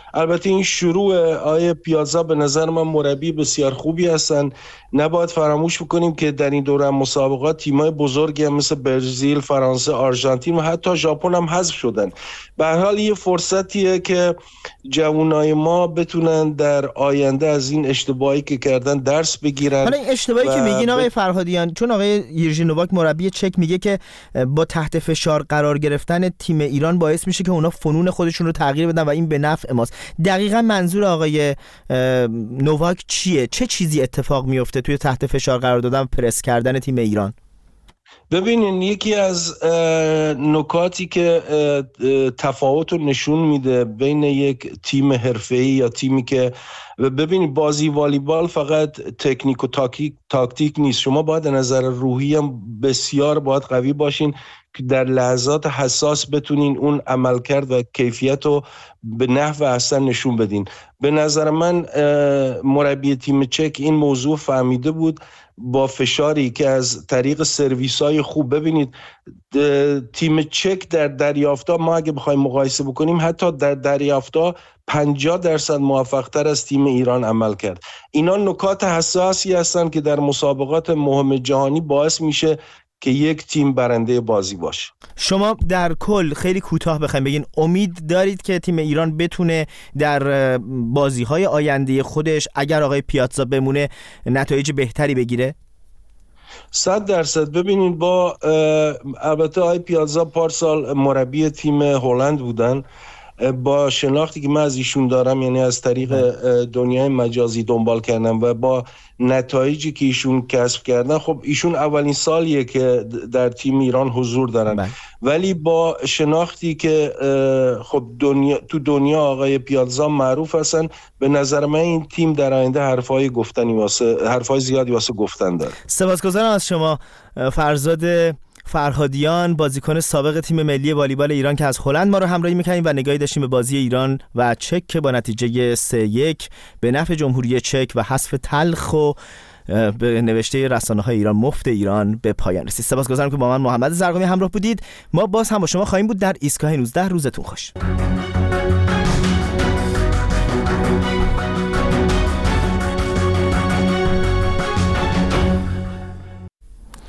البته این شروع آیه پیازا به نظر من مربی بسیار خوبی هستن. نباید فراموش بکنیم که در این دوره مسابقات تیمای بزرگی هم مثل برزیل، فرانسه، آرژانتین و حتی ژاپن هم حذف شدن. به هر حال یه فرصتیه که جوانای ما بتونن در آینده از این اشتباهی که کردن درس بگیرن. حالا این اشتباهی که میگین آقای فرهادیان، چون آقای یرژی نوواک مربی چک میگه که با تحت فشار قرار گرفتن تیم ایران باعث میشه که اونا فنون خودشون رو تغییر بدن و این به نفع ماست. دقیقاً منظور آقای نوواک چیه؟ چه چیزی اتفاق میفته توی تحت فشار قرار دادن و پرس کردن تیم ایران؟ ببینین یکی از نکاتی که تفاوت رو نشون میده بین یک تیم حرفه‌ای یا تیمی که ببینید بازی والیبال فقط تکنیک و تاکتیک نیست. شما باید از نظر روحی هم بسیار باید قوی باشین که در لحظات حساس بتونین اون عملکرد و کیفیت رو به نحو احسن نشون بدین. به نظر من مربی تیم چک این موضوع فهمیده بود با فشاری که از طریق سرویس‌های خوب. ببینید تیم چک در دریافت‌ها ما اگه بخوایم مقایسه بکنیم حتی در دریافت‌ها 50% موفق‌تر از تیم ایران عمل کرد. اینا نکات حساسی هستن که در مسابقات مهم جهانی باعث میشه که یک تیم برنده بازی باشه. شما در کل خیلی کوتاه بخواید بگین امید دارید که تیم ایران بتونه در بازی‌های آینده خودش اگر آقای پیازا بمونه نتایج بهتری بگیره؟ 100%. ببینید با البته آقای پیازا پارسال مربی تیم هلند بودن. با شناختی که من از ایشون دارم، یعنی از طریق دنیای مجازی دنبال کردم و با نتایجی که ایشون کسب کردن، خب ایشون اولین سالیه که در تیم ایران حضور دارن. ولی با شناختی که خب تو دنیا آقای پیازا معروف هستن، به نظر من این تیم در آینده حرفای زیادی واسه گفتن داره. سپاسگزارم از شما فرزاد فرهادیان، بازیکن سابق تیم ملی والیبال ایران که از هلند ما رو همراهی می‌کنیم و نگاهی داشتیم به بازی ایران و چک که با نتیجه 3-1 به نفع جمهوری چک و حذف تلخ و به نوشته رسانه‌های ایران مفت ایران به پایان رسید. سپاسگزارم که با من محمد زرقامی همراه بودید. ما باز هم با شما خواهیم بود در ایستگاه 19. روزتون خوش.